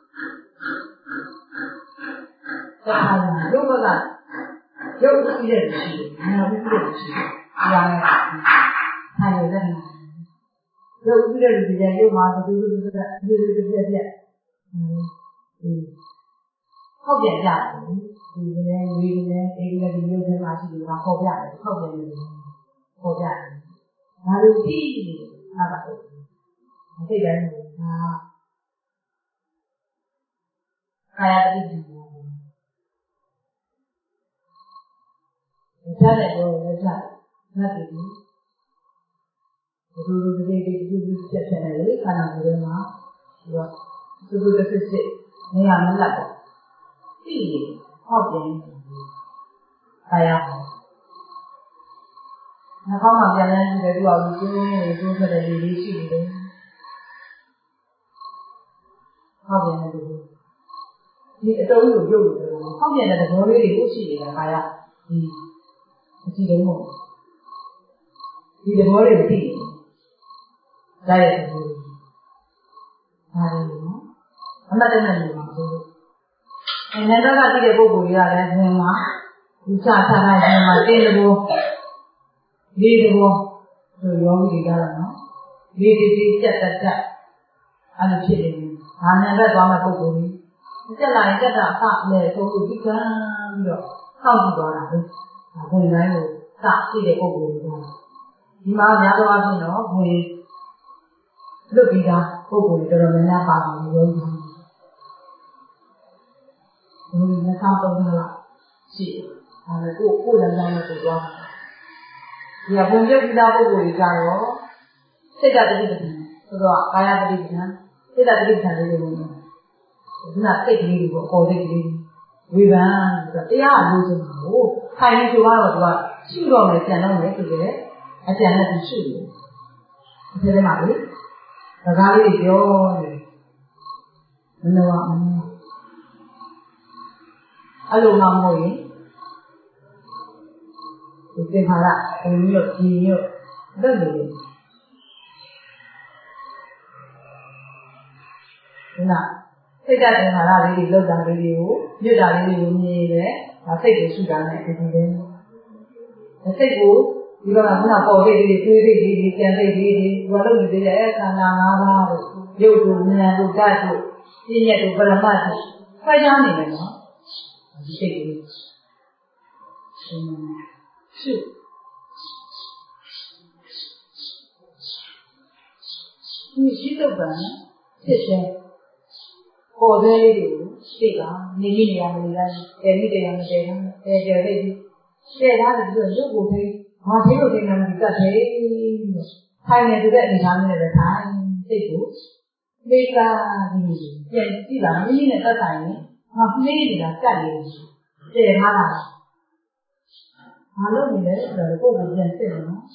တခါလာရုပ်ဘက်ကရုပ်ကြည့်တဲ့ရှိတယ်နာမ်ကြည့်တဲ့ရှိတယ်ဒါနဲ့ထိုင်နေတဲ့နာရုပ်ကြည့်တဲ့လူတွေရုပ်မှာတူတူတူပြက်ဟုတ်ပြန်ကြတယ်ဒီလည်းဝေးလည်းအေးလည်းဒီရုပ်ထဲမှာရှိနေတာပေါ်ပြတယ်ဟုတ်ပြန်တယ်ပေါ်ပြတယ်ဒါလိုကြည့်အားပါတယ်စိတ်တိုင်းကကာယတိတိကြားတဲ့ဘောလည်းကြားနတ်ပြည်ဒီလိုဒီချက်ချက်နဲ့လေခန္ဓာကိုယ်ထဲမှာဒီတော့သူတို့တစ်စစ်နေရာမလက်ပေါ့သိဟောက်ပြန်ကာယနှာခေါင်းမှာပြန်လဲကြည့်တယ်သူကလူကျင်းနေကျိုးဆက်တဲ့လေးရှိနေတယ်ဟောက်ပြန်တဲ့လူဒီအတုံးကိုပြုတ်လို့ဟောက်ပြန်တဲ့သဘောလေးတွေကိုရှိနေတာကာယဒီအကြည့်တယ်မို့ဒီသဘောလေးကိုသိတယ်ဒါရဲ့သဘောဒါလေးနော်အမှတ်တမဲ့နေမှာဆိုလို့နန္ဒကတိတဲ့ပုဂ္ဂိုလ်တွေကလည်းဘယ်မှာဒီချထားတာဒီမှာတင်းတဘောလေးတဘောဆိုယောဂီတွေကတော့နော်လေးတိတက်အဲ့လိုဖြစ်နေတယ်ဒါနန္ဒသွားမဲ့ပုဂ္ဂိုလ်တွေတက်လာရင်တက်တာအအလဲဆုံးလို့ဒီကံပြီးတော့စောင့်ကြည့်သွားတာပဲဘုံတိုင်းကိုစသိတဲ့ပုဂ္ဂိုလ်တွေကဒီမှာများသောအားဖြင့်တော့ဘုံလွတ်ပြီးသားပုဂ္ဂိုလ်တွေတော်တော်များများပါပါလို့ပြောကြတယ်ဘုံနဲ့ဆောင်းသုံးလားရှိတယ်ဒါပေမဲ့ကိုယ်လည်းလည်းကိုသွားတယ်ဒီကဘုံပြုတ်ပြီးသားပုဂ္ဂိုလ်တွေကတော့စိတ်တတိပ္ပံဆိုတော့ကာယတတိပ္ပံစိတ်တတိပ္ပံလေးတွေဝင်တယ်ဒီကစိတ်ကလေးတွေပေါ့အပေါ်စိတ်ကလေးဝေဖန်ဆိုတော့တရားလို့ဆိုတော့ထိုင်နေဆိုတော့သူကရှိတော့မယ်ပြန်တော့မယ်ဆိုတဲ့အကြံနဲ့သူရှိတယ်ဒီထဲမှာလေစကားလေးပြောနေမလို့အောင်အဲ့လိုမှမဟုတ်ရင်ဒီသင်္ခါရဘုံညွတ်ဒီညွတ်တက်နေတယ်ဒီကစိတ်ဓာတ်သင်္ခါရလေးတွေလောက်တာလေးတွေကိုညွတ်တာလေးတွေကိုမြင်တယ်ဒါစိတ်ကိုရှုတာနဲ့ဒီလိုပဲစိတ်ကိုဒီကခုနပေါ်စိတ်လေးတွေတွေးစိတ်လေးတွေကြံစိတ်လေးတွေဘာလို့ဒီလဲခန္ဓာ၅ပါးတို့ရုပ်တို့ဉာဏ်တို့ဓာတ်တို့ပြည့်ညက်တို့ပရမတ်တို့ခွဲခြားနေတယ်နော်ဒီစိတ်ကလေးရှုဒီရှိတော့ဗန်ဖြစ်တယ်ပေါ်သေးလေးတွေကိုသိတာနေနေရမလို့တယ်မိတယ်ရမတယ်တယ်လေးတဲ့ထားတယ်ဆိုရုပ်ကိုသိငါသိလို့သိနေမှဒီကတ်သေးထိုင်နေတဲ့အနေထားနဲ့ပဲထိုင်စိတ်ကိုမေကဒီပြန်ကြည့်တာမိမိနဲ့သက်ဆိုင်ရင်ငါပြေးနေတာကတ်နေတယ်ထားတာဘာလို့နေလဲဆိုတော့ကိုယ်ကိုပြန်သိတယ်နော်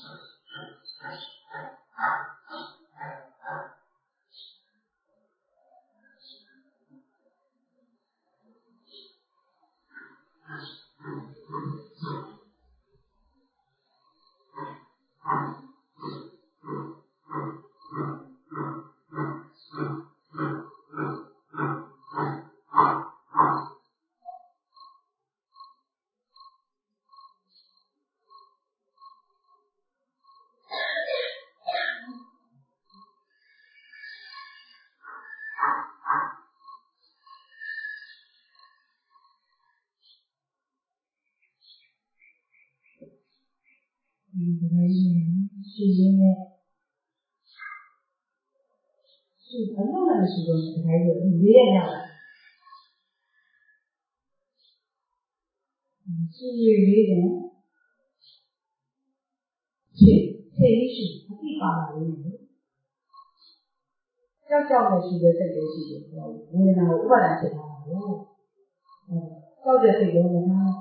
ရှိရင်းနဲ့ရှိဘယ်လိုလဲရှိတော့ဒီတိုင်းလေးရရရှိရလေးတယ်ရှိအတိပါလာလို့ကြောက်နဲ့ရှိတဲ့စိတ်လေးရှိတယ်ဝေဒနာကိုဥပါဒံဖြစ်တာကိုကြောက်တဲ့စိတ်လေးနဲ့ငါ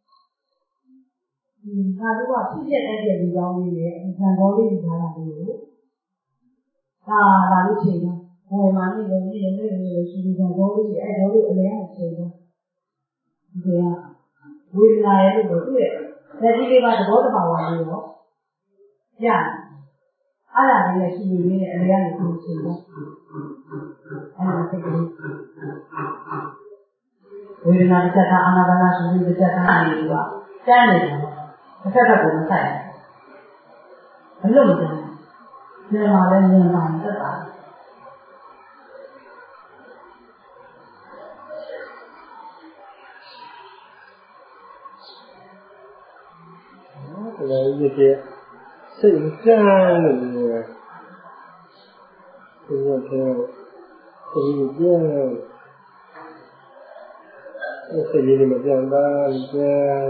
တို့ကဖြစ်ဖြစ်တဲ့ဒီကောင်းလေးနဲ့အခံကောလေးထားတာလေးကိုဒါလေးချိန်တာဘယ်မှာနေလဲရှိဒီခံကောလေးအဲ့ကောလေးအလဲအောင်ချိန်တာဒီကဝေဒနာရဲ့လို့သူ့ရဲ့လက်ကြီးလေးပါသဘောတဘာဝလေးရောရအဲ့ဒါလေးနဲ့ရှိနေနေအလေးကနေပြင်ချင်တော့အဲ့ဒါစိတ်ကလေးဝေဒနာတစ်ချက်ကအနာပါနာရှိပြီးတစ်ချက်ကနေပြီးတော့တန်းနေတယ်တစ်ခါတော့မဆိုင်ဘူးအလုံးမတန်းနေမှာလည်းနေမှာတက်တာလည်းရတဲ့စိတ်ကြမ်းလို့ပြောတယ်ဒီကတည်းကစိတ်ကြမ်းစိတ်ကြီးမပြန်တာကြမ်း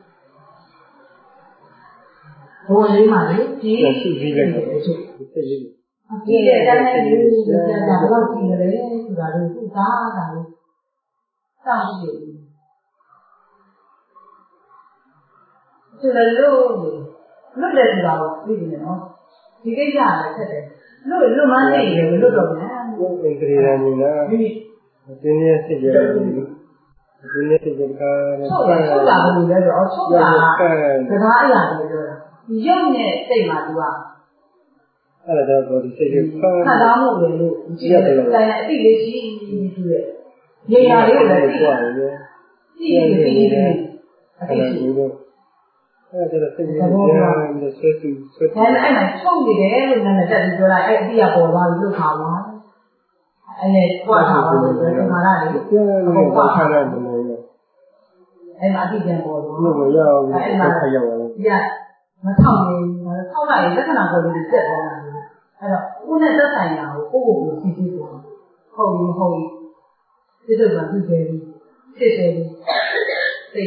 ဘိုးလေးမှလေဒီရှိပြီးလိုက်တယ်စိတ်ကြီးဒီတဲ့တန်းနဲ့ဒီပြန်တာတော့ကြည့်ရတယ်ဆိုတာလေးသူ့သားတာလေးစောင့်ကြည့်ဆိုတော့လွတ်တယ်ဆိုတာကိုသိနေနော်ဒီကိစ္စကလည်းဆက်တယ်လွတ်မှန်းသိတယ်လွတ်တော့ဗျာဘုရားင်္ဂရိယာနီနာဒီနေ့စိတ်ကြတယ်ဒီနေ့စိတ်ကြတာချုပ်တာဘယ်လိုလဲဆိုတော့ချုပ်တာစကားအရာတွေပြောတာရုပ်နဲ့စိတ်မှာသူကအဲ့ဒါတော့ဒီစိတ်ကခံစားမှုတွေလို့ကြည့်ရတယ်အတိလေးရှိပြီးသူရဲ့နေရာလေးကိုလည်းကြည့်ရတယ်ကြည့်ပြီးအတိရှိအဲ့ဒါစိတ်ကြီးပြန်ပြီးဆွဲသူဆွဲတယ်အဲ့မှာချုပ်နေတယ်လို့နာမည်တက်ပြီးပြောလိုက်အဲ့အတိအပေါ်သွားပြီးလို့ခါပါအဲ့လေကြွားထားပါလို့ဒီမှာလာလေပြန်ပေါ့ထားတယ်လို့အဲ့မှာအတိပြန်ပေါ်သွားလို့ရောက်အဲ့မှာဆက်ရောက်သွားတယ်မထောက်နေထောက်လိုက်လက္ခဏာပေါ်ပြီးတက်သွားတာအဲ့တော့ကိုယ်နဲ့သက်ဆိုင်တာကိုကိုယ့်ကိုယ်ကိုသိသိသွားဟုတ်ပြီဒီလိုပါသိတယ်ဖြစ်တယ်သိ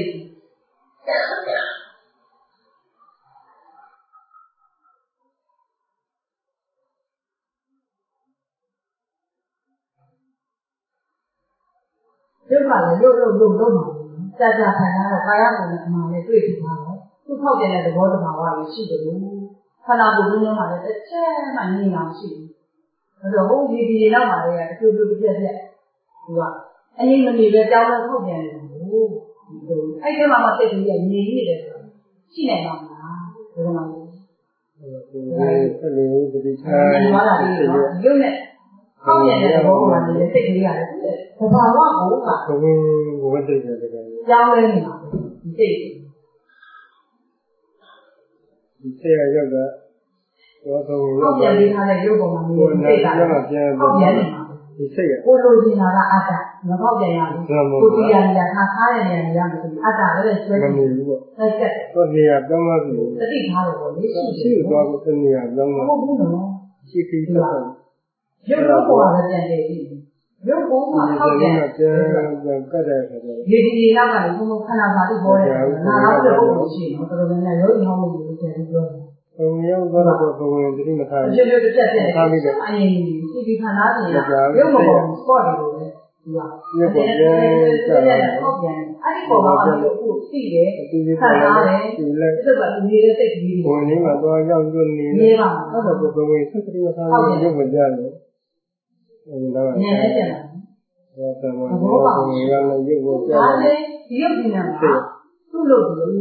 ရုပ်ကလည်းလုံးမှာကြာကြာခံရတော့ကာယပုံနဲ့အမှန်နဲ့တွေ့ထိတာတော့သူ့ဖောက်ပြန်တဲ့သဘောတဘာဝကြီးရှိတယ်လို့ခန္ဓာကိုယ်လုံးလုံးမှာလည်းတစ်ချက်မှငြိမ်အောင်ရှိဘူးအဲ့တော့ဟိုဒီနောက်မှာလည်းအကျိုးပြက်သူကအငြိမ်မနေပဲကြောင်းလို့ဖောက်ပြန်နေတယ်လို့အဲ့ဒီမှာမှစိတ်ကြီးကငြိမ်နေတယ်ဆိုရှိနိုင်ပါမလားဘယ်လိုမှအဲ့လိုတတိချာသွားတာလေးနော်ရုပ်နဲ့ဖောက်ပြန်တဲ့သဘောမှာလည်းစိတ်ကြီးရတယ်သဘာဝကိုကဘဝတိတ်တယ်တကယ်ကြောင်းလဲနေတာဒီစိတ်ဒီစိတ်ရောက်တာတော့ရောက်ပြန်ပြီးထားတဲ့ရုပ်ပေါ်မှာနေစိတ်ကပြန်ဒီစိတ်ကကိုလိုချင်တာကအတ္တမပေါက်ပြန်ရဘူးကိုတရားရထားတဲ့နေရာရမယ်ဆိုပြီးအတ္တလည်းဆွဲမနေဘူးပေါ့ဆက်ကက်တော့နေရာပြောင်းသွားပြီတတိထားတယ်ပေါ့လေရှိသွားကိုနေရာပြောင်းသွားဟုတ်ဘူးနော်ရှိပြီးတော့ရုပ်တော့ပေါ်လာပြန်တယ်ပြီရုပ်ပေါ်မှာပေါက်ပြန်ကတ်တဲ့ခါကျဒီနောက်ကလည်းဘုံခန္ဓာပါတိပေါ်တယ်နာတော့တဲ့ပုံရှိနော်တော်တော်များများရုပ်ဟောင်းမှုတွေပြန်ပြီးပြောတယ်ရောက်သွားတော့ဘဝင်တိမထားဘူးရုပ်တစ်ချက်ဖြစ်နေတယ်အရင်ဒီခန္ဓာပြင်ရုပ်မပေါ် spot တွေလို့ရုပ်ပေါ်ပြန်ကြတယ်ဟောပြန်အဲ့ဒီပေါ်မှာအခုသိတယ်ခန္ဓာတယ်ဒီလိုပါနေတဲ့စိတ်ကြီးတွေဝင်နေမှာတော့ရောက်လို့နေပါအဲ့တော့ဘဝင်စိတ်ကလေးထားရုပ်ဝင်ကြတယ်အဲ့ဒါနည်းနည်းကျန်တာဘာသာဝင်ရလည်းရုပ်ကိုကြားတယ်ဒီရုပ်ပြင်မှာသူ့လို့ဒီ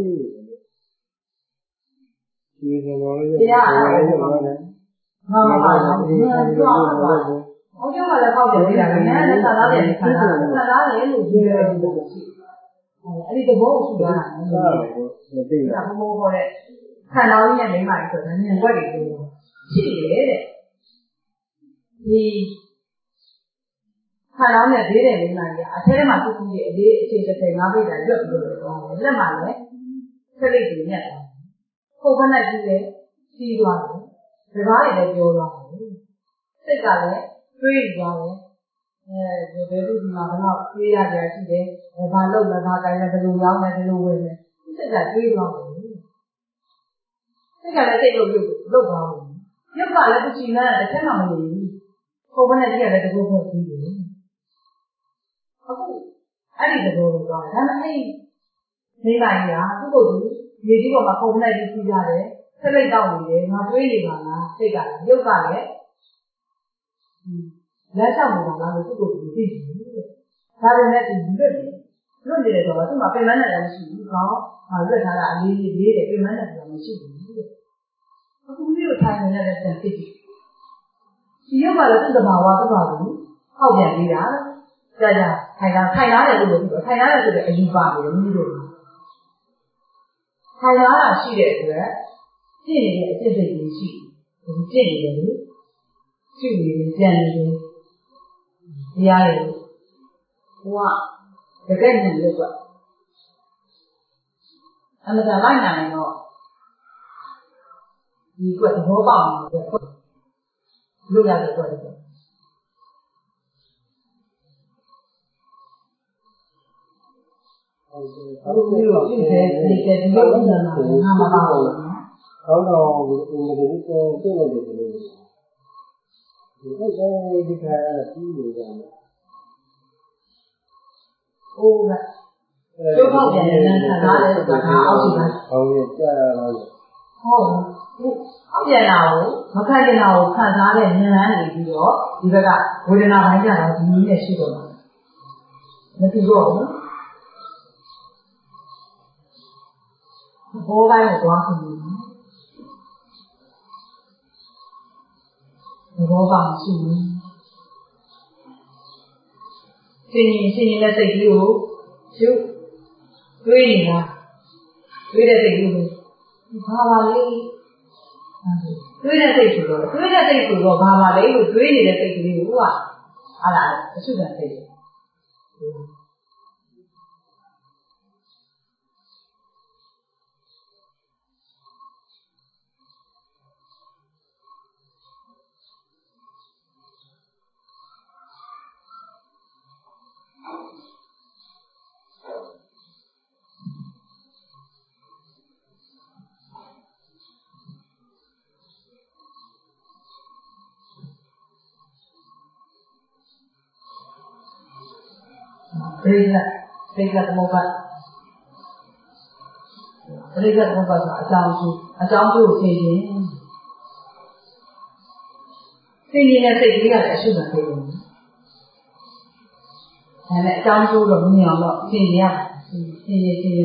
လိုတော်လေးရုပ်ဝင်ရလည်းမှန်ပါပါဘယ်လိုပြောရလဲဟိုကျမှလည်းပေါက်တယ်ပြရတယ်နည်းနည်းသာသားတယ်ခန္ဓာတယ်လို့ပြောရတယ်အဲ့ဒီသဘောရှိတာမသိဘူးဘုံခေါ်တဲ့ခန္ဓာကြီးနဲ့မိမကြီးဆိုတာဉာဏ်ွက်တွေပြောရှိတယ်တဲ့ဒီခန္ဓာနဲ့ဘေးတဲ့မိမကြီးအထဲမှာသူ့ကြီးအလေးအချိန်တစ်ချိန်၅ပိတ်တာရွက်ပြီးတော့သွားတယ်လက်မှာလည်းဆက်လိပ်တွေညက်သွားကိုယ်ခဏကြည့်လဲစီးသွားတယ်စကားတွေလည်းပြောသွားတယ်စိတ်ကလည်းတွေးသွားတယ်ဘယ်သူဒီမှာဘယ်တော့တွေးရကြရှိတယ်ဘာလုပ်လဲဘာတိုင်းလဲဘယ်လိုရောင်းလဲဘယ်လိုဝင်လဲစိတ်ကတွေးသွားတယ်စိတ်ကလည်းစိတ်လုပ်သွားတယ်ရုပ်ကလည်းသူချီလာတစ်ချက်မှမနေဘူးကိုယ်ဘယ်နဲ့ကြည့်ရလဲတကူဖို့ပြီးတယ်အခုအဲ့ဒီတကူကိုသွားတယ်ဒါပေမဲ့အဲ့ဒီမိမကြီးကသူ့ကိုယ်မြေကြီးပေါ်မှာပုံနဲ့ပြီးကြည့်ရတယ်ဆက်လိုက်တော့နေတယ်ငါတွေးနေပါလားစိတ်ကလည်းရုပ်ကလည်းလက်ဆောင်နေတာလားလို့သူ့ကိုယ်ကိုသိတယ်ဒါပေမဲ့ဒီလွတ်နေတယ်ဆိုတော့သူ့မှာပြင်မနဲ့လည်းမရှိဘူးကောင်းလွတ်ထားတာအလေးလေးလေးတယ်ပြင်မနဲ့လည်းမရှိဘူးအခုမျိုးထိုင်နေတဲ့ပြန်ဖြစ်ကြည့်ဒီရုပ်ကလည်းသူ့တဘာဝသူ့ဘာလို့ဟောက်ပြန်ပြီးတာကြာကြာထိုင်လာတယ်လို့ပြောထိုင်လာတယ်ဆိုတဲ့အယူပါနေတယ်မိတို့ထိုင်လာတာရှိတဲ့အတွက်ကြည့်နေတဲ့အဖြစ်စိတ်ကြီးရှိဒီကြည့်နေတယ်လေရှိနေတယ်ကြံနေတယ်တရားရယ်ဟိုကတကယ်နဲ့လို့ဆိုအမှန်တရားလိုက်နိုင်တော့ဒီကွက်သဘောပေါက်နေတဲ့လို့ရတယ်ကွက်တယ်အခုဒီလိုဖြစ်တဲ့ဒီကဒီလိုဥဒ္ဒနာငါမပါဘူးနော်ဟောတော့အင်္ဂလိပ်ကိုသိနေတယ်လို့ဒီခါပြီးနေကြတယ်ဟုတ်ကဲ့ကျိုးပေါက်ပြန်နေခံစားတယ်ဆိုတာဒါအောက်ရှိတာဟုတ်ကဲ့ကြားရတော့ဟုတ်အောက်ပြန်လာကိုမခံကျင်တာကိုခံစားတဲ့ဉာဏ်နဲ့ပြီးတော့ဒီဘက်ကဝေဒနာပိုင်းကြတော့ဒီနည်းနဲ့ရှိတော့မှာမတူတော့ဘူးဘောပိုင်းကိုသွားခင်နေဘောပေါင်းရှိနေရှင်နေတဲ့စိတ်ကြီးကိုရှုတွေးနေတာတွေးတဲ့စိတ်ကြီးကိုဘာပါလဲတွေးတဲ့စိတ်ဆိုတော့ဘာပါလဲလို့တွေးနေတဲ့စိတ်ကလေးကိုဟာလာအဆုခံစိတ်ပရိစ္ဆေသမုပ္ပါဒ်ဆိုအကြောင်းကျိုးသိရင်သိနေတဲ့စိတ်ကလေးကလည်းအရှုခံသိတယ်ဒါနဲ့အကြောင်းကျိုးတော့မြင်အောင်တော့သိရရတယ်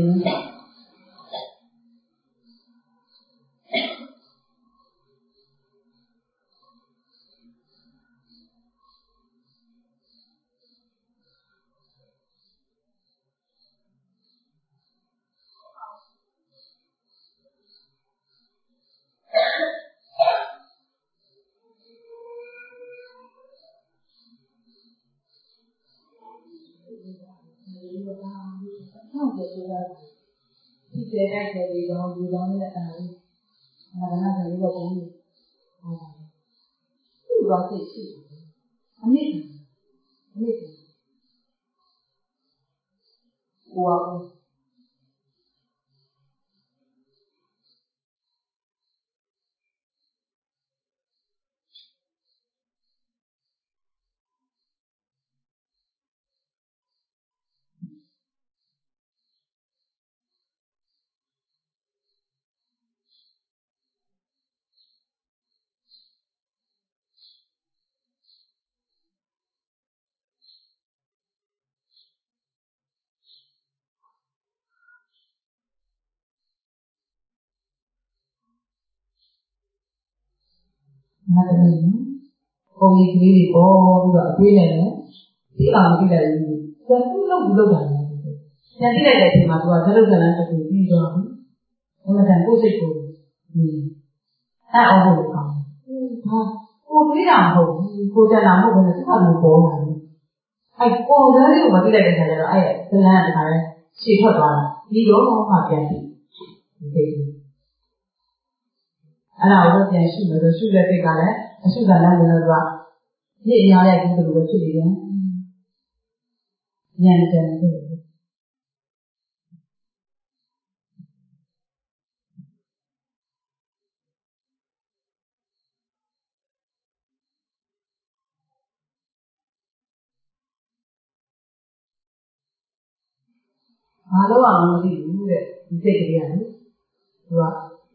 ဟုတ်ကဲ့ဆိုတာဒီတဲ့တိုက်တဲ့ဒီတော့ဒီတော့နဲ့အဲ့ဒါကလည်းတော့ဘုန်းကြီးဟုတ်ပါဘူးသိအနည်းဟိုနားတယ်နော်ပုံရိပ်ကလေးတွေပေါ်ပြီးတော့အပြေးနေတယ်သိအောင်ကြည့်လိုက်ဘူးဇက်သူ့လုပ်တာလည်းပြန်ကြည့်လိုက်တဲ့အချိန်မှာသူကဇက်လုပ်တဲ့လမ်းတစ်ခုပြီးသွားပြီအမှန်တန်ကိုယ်စိတ်ကိုအောင်ဖို့ကောင်းကိုတွေးတာမဟုတ်ဘူးကိုကြံတာမဟုတ်ဘူးသူကလည်းပေါ်လာတယ်ပေါ်စမ်းလေးကိုမကြည့်လိုက်တဲ့ခါကျတော့ဇလန်းကတခါလဲရှည်ထွက်သွားတာဒီတော့မှပြန်ကြည့်အဲ့ဒါကိုပြန်ရှုလို့ရှုတဲ့စိတ်ကလည်းအရှုခံနိုင်တယ်တော့ပြည့်ရတဲ့ဒီလိုပဲဖြစ်နေတယ်ဉာဏ်တန်တယ်ဘာလို့မှမသိဘူးတဲ့ဒီစိတ်ကလေးကလေသူက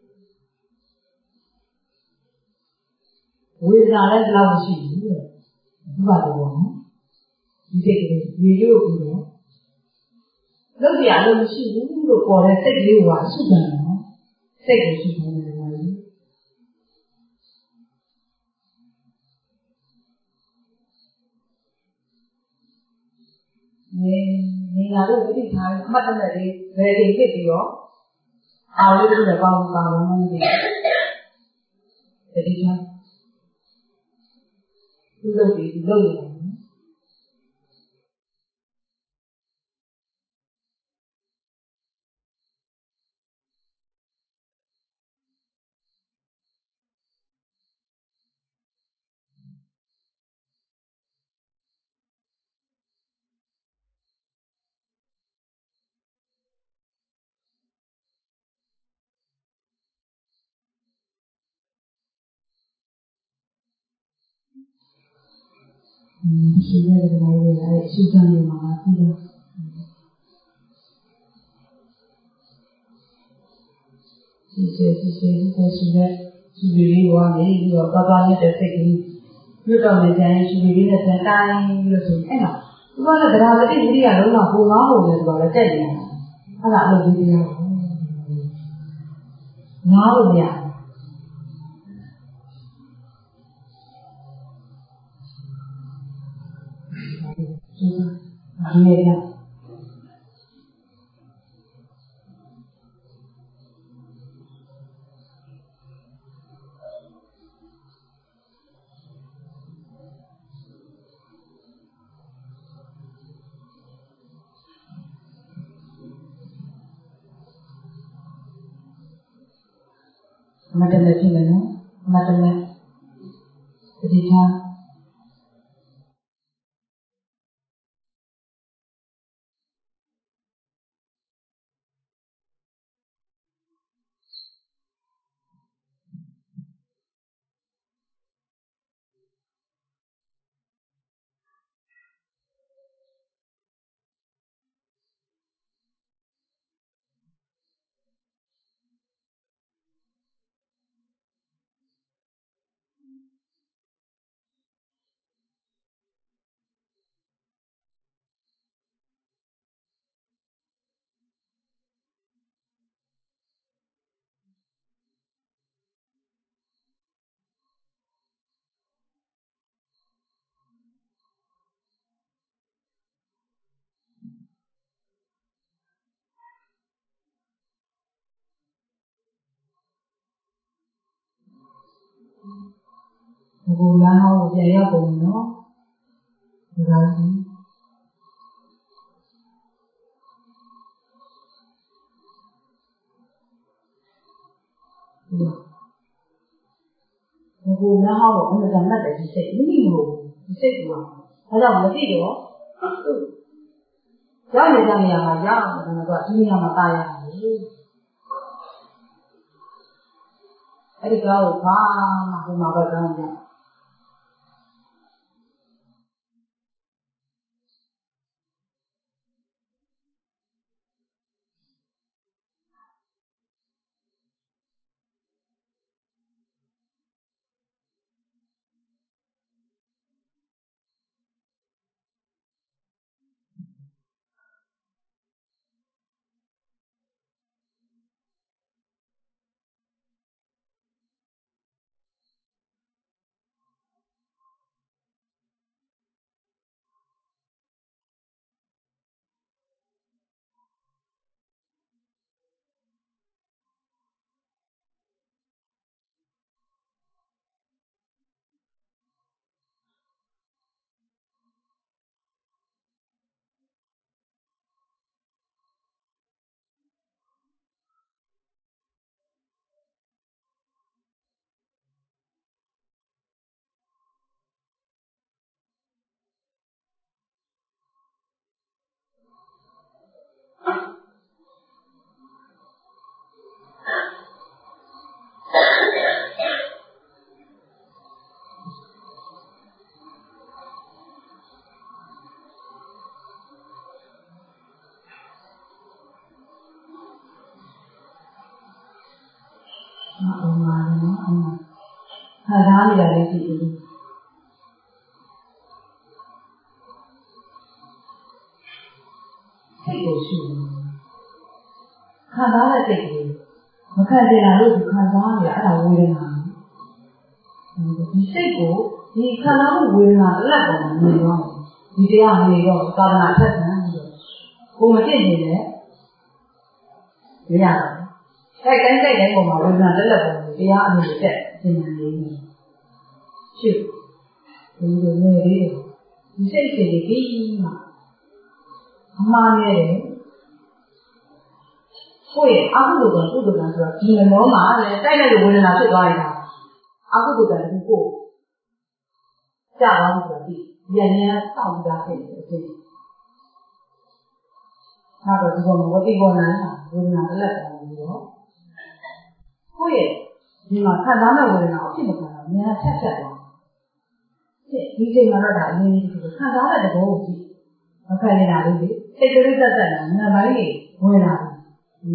ဝေဒနာလည်းလောက်ရှိဘူးတဲ့ဒီပါတော့နော်ဒီစိတ်ကလေးရေရိုးပြီးတော့လုပ်ပြလို့မရှိဘူးလို့ပေါ်တဲ့စိတ်ကလေးကအဆုခံတယ်နော်စိတ်ကိုရှိနေတယ်နော်နေလာတော့ဒီထားအမှတ်တမဲ့လေးဘယ်ချိန်ဖြစ်ပြီးတော့အားလေးတွေပေါင်းပေါင်းလို့ဒီဒီချာဒီလိုနေရှိတဲ့နေရာတွေအဲ့ရှိတဲ့နေရာမှာပြီးတော့ဒီလေးကနေပြီးတော့ပါပါနဲ့တဲ့စိတ်ကလေးပြုတ်တော်နေကြရင်ဒီလေးနဲ့တိုင်းလို့ဆိုရင်အဲ့မှာသူကလည်းတရားတိဝိရိယလုံးတော့ပုံကောင်းပုံနဲ့ဆိုတော့လည်းတက်နေတယ်အဲ့ဒါအလုပ်ကြီးတရားနားလို့မရဘူးဒီနေ့မတနဲ့ဖြစ်နေနော်မတနဲ့ဒီထားဘုရားဟောပြန်ရောက်ပုံနော်ဒါကြီးဘုရားဟောအမှန်တမ်းတဲ့ဒီစိတ်မိမိမဟုတ်ဒီစိတ်ကဘာကြောင့်မသိတော့ရောက်နေကြနေရမှာရောက်တယ်တော့ဒီနေရာမှာတာရတယ်အဲ့ဒီကောဘာမှဟိုမှာပဲကောင်းတယ်ခံစားနေရတဲ့စိတ်ကလေးစိတ်ကိုရှိတယ်ခံစားတဲ့စိတ်ကလေးမခံကြရလို့ခံစားနေရအဲ့ဒါဝေဒနာဒီစိတ်ကိုဒီခံစားမှုဝေဒနာလက်ပေါ်မှာမြင်တော့ဒီတရားနေတော့သာသနာထက်ဆန်းကိုမသိနေနဲ့မရဘူးတိုက်တိုင်းပုံမှာဝိညာဉ်တက်လက်ပုံကိုတရားအမှုတက်သင်နေနေရှင်းဒီလိုနေလေးဒီစိတ်တွေပြီးမှအမှားနဲ့ကိုယ့်ရဲ့အကုသိုလ်ကကုသိုလ်ကဆိုတော့ဒီနှလုံးမှာလည်းတိုက်လိုက်လို့ဝေဒနာဖြစ်သွားရင်အကုသိုလ်ကလည်းကိုယ်ကြာသွားပြီဆိုတော့ဉာဏ်နဲ့စောင့်ကြဖြစ်နေတယ်ဖြစ်နောက်တော့ဒီပေါ်မှာဝတိဘောနာဝေဒနာလက်ပေါ်ပြီးတော့ကိုယ့်ရဲ့ဒီမှာခံစားမဲ့ဝေဒနာအဖြစ်မခံတော့ဉာဏ်ဖြတ်သွားဒီချိန်မှာတော့ဒါအရင်ကြီးခံစားတဲ့သဘောကိုကြည့်မခံနေတာလေးလေစိတ်ကလေးတက်တက်နာပိုင်းကြီးဝင်လာပြီ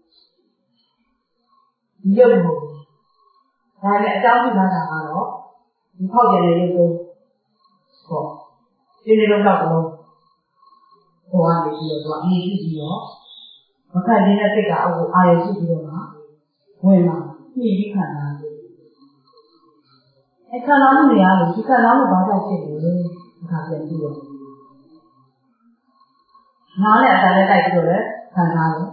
ဒီရုပ်ကိုဒါနဲ့အကြောင်းပြတာကတော့ဒီဖောက်ပြန်တဲ့ရုပ်ကိုဟောဒီလိုတော့တော့ဟိုကနေပြီးတော့အရေးကြီးပြီးတော့မခံနေတဲ့စိတ်ကအုပ်ကိုအာရုံပြုပြီးတော့မှဝင်လာညှိပြီးခံတာအခါတော်မှုနေရာလို့ဒီခါတော်မှုဘာကြောင့်ဖြစ်လဲဒါပြန်ပြီးတော့နားနဲ့အတန်နဲ့တိုက်ပြီးတော့လည်းခံစားတယ်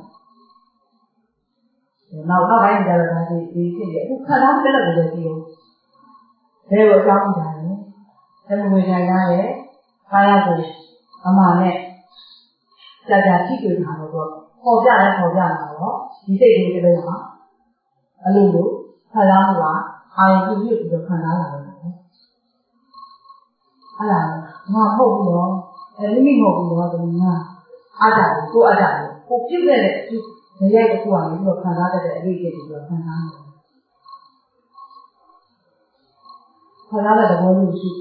နောက်ပိုင်းကျတော့ဒါဒီဖြစ်တယ်အခုခါတော်မှုတက်လက်ကိုလည်းကြည့်အောင်ဘယ်လိုအကြောင်းပြတာလဲသမဝေဒနာရဲ့ခါရကိုအမှားနဲ့ကြာထိတွေ့တာတော့ပေါ်ပြလာတော့ဒီစိတ်လေးတစ်လုံးမှာအလိုလိုခံစားမှုကအာရုံပြုပြီးတော့ခံစားလာတယ်အဲ့ဒါငါဟုတ်ဘူးတော့မိမိမဟုတ်ဘူးတော့ငါအားကြတယ်ကိုအားကြတယ်ကိုပြုတ်ခဲ့တဲ့အကျိုးမရိုက်တစ်ခုကနေပြီးတော့ခံစားတတ်တဲ့အရေးကြီးပြီးတော့ခံစားနေတယ်ခံစားတဲ့သဘောလေးရှိ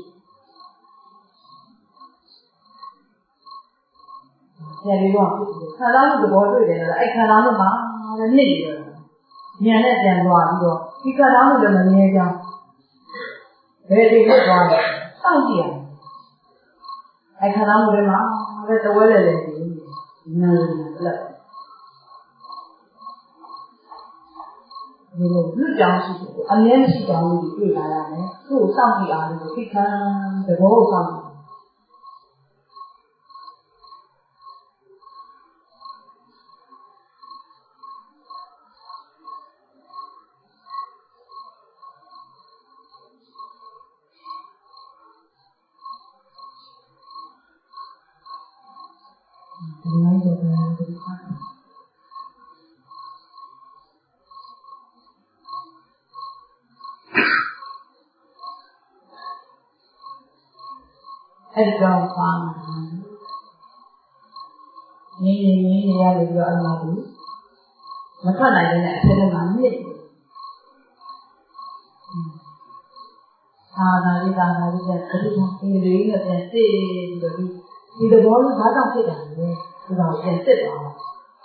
တယ်ဒီလိုခံစားမှုသဘောတွေ့တယ်ဆိုတော့အဲ့ခံစားမှုမှာလည်းနှိမ့်နေတယ်ဉာဏ်နဲ့ပြန်သွားပြီးတော့ဒီခံစားမှုလည်းမမြဲကြဘယ်ဒီလိုသွားလဲစောင့်ကြည့်ရမယ်အဲ့ခံစားမှုတွေမှာလည်းတဝဲလေလေဒီနာရီလက်ဒီလိုလူကြောင်ရှိတယ်အမြဲရှိကြောင်လို့တွေ့လာရတယ်သူ့ကိုစောင့်ကြည့်အားလို့သိခံသဘောကိုစောင့်ကြည့်ဒီလိုမျိုးတွေဒီခါအဲ့တော့ပါနေရလို့ပြောအမှန်ဘူးမထွက်နိုင်တဲ့အချက်မှာမြစ်သာသာလေးပြန်ပြီးဒီလေးနဲ့ပြန်သိပြီးတော့ဒီသဘောလေးဘာကြောင့်ဖြစ်တာလဲဒီတော့ပြန်စစ်သွားတာ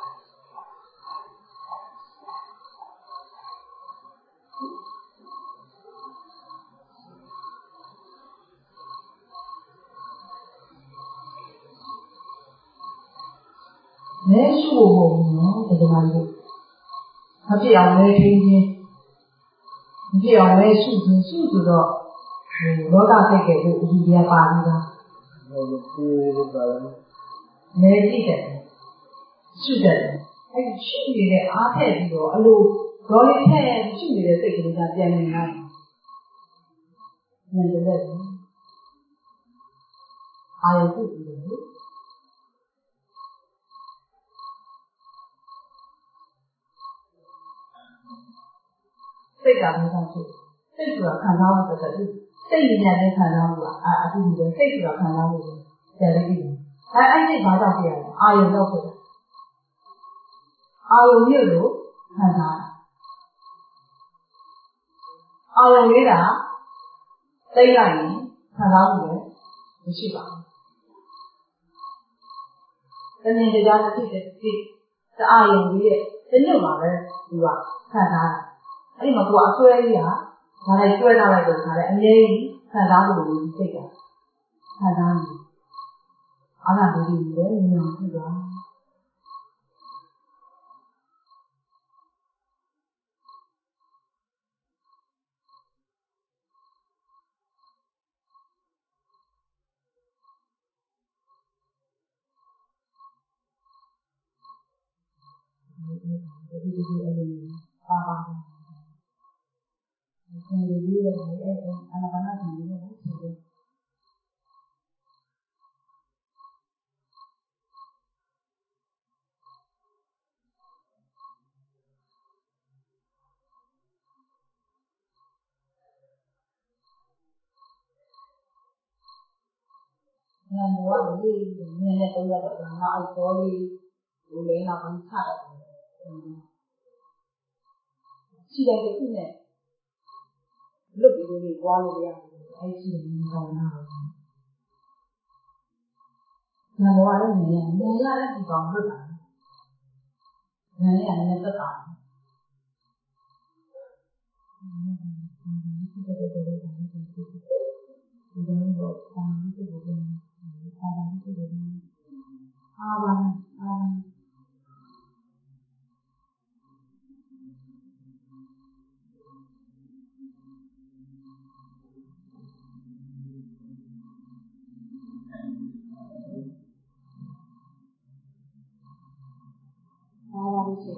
မဲရှုဖို့မဟုတ်ဘူးနော်ဒီမှာလို့မပြည့်အောင်မဲခင်းချင်းမပြည့်အောင်မဲရှုချင်းရှုဆိုတော့လောကစိတ်ကကိုအယူပြပါပြီးသားဟုတ်ပြီပါလားမဲကြည့်တယ်ရှုတယ်အဲ့ရှုနေတဲ့အားထည့်ပြီးတော့အလိုဒေါ်လေးထည့်ရှုနေတဲ့စိတ်ကလေးကပြန်နေနိုင်တယ်ဉာဏ်တက်တယ်အာရုံပြုပြီးတော့စိတ်ကလည်းကောင်းဖြစ်စိတ်ကခံစားမှုတက်တယ်စိတ်ဉာဏ်နဲ့ခံစားမှုကအတူတူပဲစိတ်ကခံစားမှုတယ်တယ်ပြီးတယ်အဲ့ဒီဘာကြောင့်ဖြစ်ရလဲအာယုံတော့ဖြစ်တယ်အာယုံမျိုးလို့ခံစားတာအာယုံလေးကသိလိုက်ရင်ခံစားမှုလည်းမရှိပါဘူးတဏှင်တရားတစ်ခုတည်းတအာယုံကြီးရဲ့တညွတ်မှာပဲသူကခံစားတာအဲ့ဒီမှာကိုကအဆွဲကြီးကဒါလိုက်ကျွဲထားလိုက်တော့ခါတဲ့အမြဲကြီးခံစားမှုကိုစိတ်ကခံစားနေအားလာလို့ဒီလေဉာဏ်ကြည့်ပါဒီလိုပါပါဒီလိုလေးလည်းအနာပါနာကြည့်နေတယ်ဆိုတော့ငါတို့ကလေနည်းနည်းတော့ရတော့ငါအဲ့ပေါ်လေးကိုလည်းနောက်ပိုင်းချတယ်ရှိတယ်ဒီနဲ့လုတ်ပြီးလို့ပွားလို့ရတယ်အဲ့ဒီနေကောင်းတာငါတို့ကလည်းနေရတဲ့ဒီကောင်လွတ်တာငါလည်းအနေနဲ့သက်သာဒီတော့တော့အာဒီတော့အာဘာဒီတော့အာဘာလို့ရှိ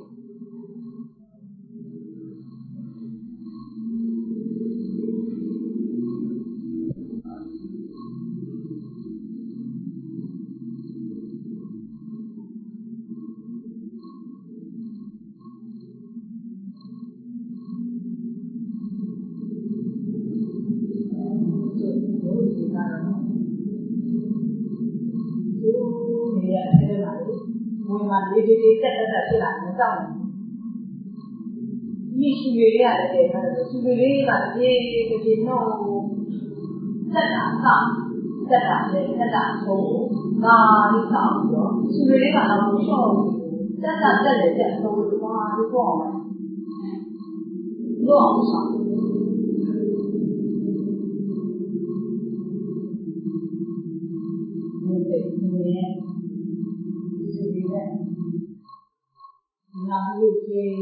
ဝင်မှာလေးလေးတက်ဖြစ်လာတယ်ကြောက်တယ်မိရှိလေးရတယ်တဲ့ဒါဆိုစုလေးကပြေးတော့တက်တာလေတက်တာဆိုငါလေးဆောင်ပြီးတော့စုလေးကတော့ရှော့တက်လေတက်ဆိုတော့ဒီပေါ့လို့အောင်ဆောင်နာလို့ကျေး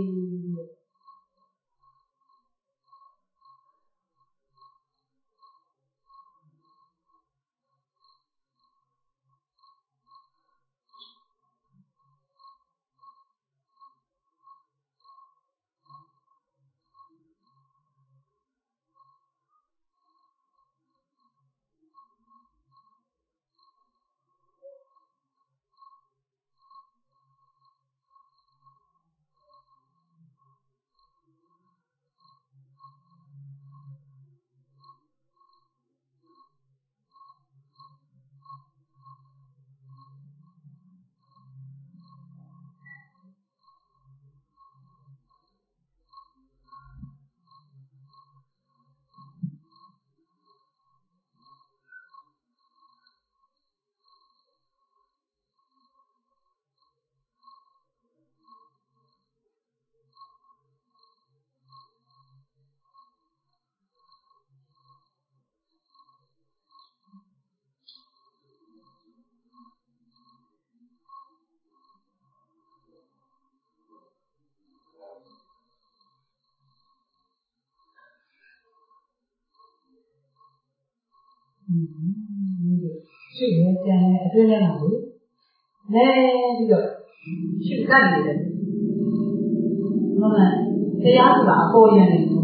ရှိနေပြန်အတွင်းထဲမှာလေလဲပြီးတော့ရှိတတ်နေတယ်ဟုတ်လားတရားဆိုတာအပေါ်ရနေတယ်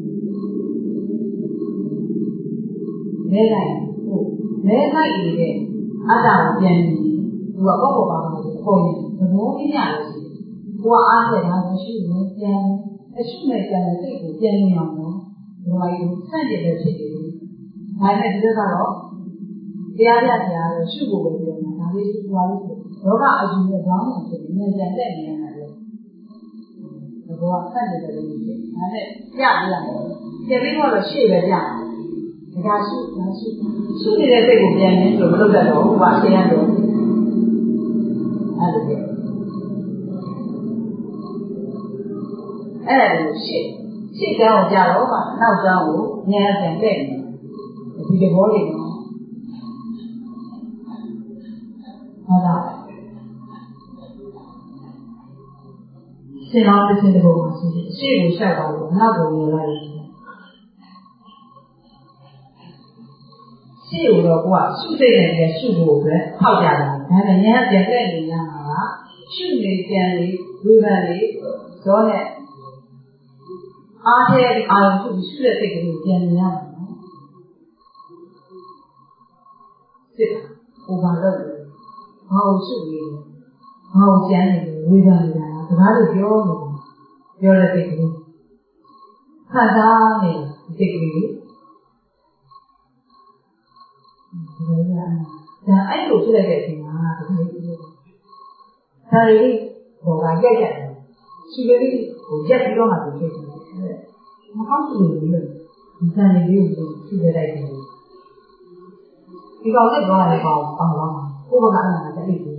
လဲလိုက်ဟုတ်လဲလိုက်နေတဲ့အတ္တကိုပြန်နေသူကပေါ့ပေါ့ပါပါကိုပေါ်နေသဘောမရလို့ကိုကအားဆက်တာရှိနေပြန်အရှိမဲ့ပြန်တဲ့စိတ်ကိုပြန်နေအောင်နော်ဒီလိုမျိုးဆန့်ကျင်တဲ့ဖြစ်နေတယ်ဒါနဲ့ဒီလိုကတော့တရားပြတရားလို့ရှုဖို့ပဲပြောနေတာဒါလေးရှုသွားလို့ဆိုလောကအယူနဲ့ဘောင်းအောင်ဖြစ်နေဉာဏ်တက်နေရတယ်လေဒီဘောကဆက်နေတယ်လို့ဖြစ်ဒါနဲ့ပြရတယ်ပြပြီးတော့ရှေ့ပဲပြတယ်ဒါကရှုနေတဲ့စိတ်ကိုပြန်နေဆိုမလုပ်တတ်တော့ဘူးကအရှင်းရတယ်အဲ့လိုပဲအဲ့ဒါကိုရှေ့ကြောင်းကိုကြတော့မှနောက်ကြောင်းကိုဉာဏ်ပြန်တက်နေဒီသဘောလေးနော်ဟုတ်လားရှင်တော်တစ်ချိန်တစ်ပုံမှာရှိတယ်ရှေ့ကိုရှောက်သွားလို့နောက်ကိုမြင်လိုက်ရှေ့ကိုတော့ကိုကရှုစိတ်နဲ့ရှုဖို့ပဲဖောက်ကြတယ်ဒါပေမဲ့ဉာဏ်ပြန်တက်နေရမှာကရှုနေပြန်လေဝိပန်လေဇောနဲ့အားထဲအာရုံပြုရှုတဲ့စိတ်ကလေးပြန်နေရမှာနော်စစ်ဟိုဘာလို့လဲဘာလို့ရှုနေလဲဘာလို့ကြမ်းနေလဲဝိပန်နေတာစကားလို့ပြောတဲ့စိတ်ကလေးခံစားနေစိတ်ကလေးဒါအဲ့လိုဖြစ်လိုက်တဲ့အချိန်မှာဒါလေးဟိုကရိုက်ရတယ်ရှိကလေးဟိုရက်ပြီးတော့မှဖြစ်တယ်မကောင်းဘူးလို့ဒီစံလေးကိုရှိတဲ့တိုက်တယ်ဒီကောင်နဲ့တော့လည်းပေါ့အောင်တော့ကိုယ်ကအဲ့ဒါတတိယ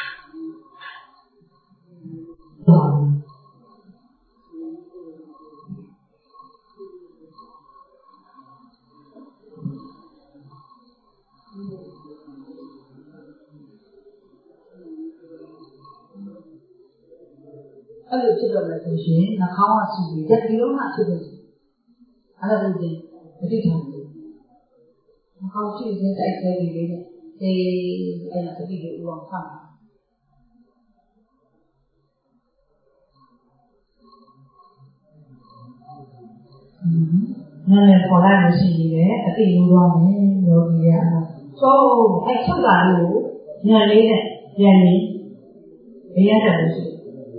အဲ့လိုဖြစ်တော့လည်းဆိုရှင်နှာခေါင်းကဆူပြီးရက်ပြီးတော့မှဖြစ်တယ်အဲ့ဒါလေးချင်းအတိထားတယ်နှာခေါင်းရှိတဲ့တိုက်ခဲလေးနဲ့အဲ့ဒါတတိယဥအောင်ဖတ်နာနဲ့ပေါ်လာလို့ရှိရင်အတိယူသွားမယ်ယောဂီကဆိုအဲ့ထုတ်တာလို့ညံလေးနဲ့ပြန်နေဘယ်ရတယ်လို့ရှိ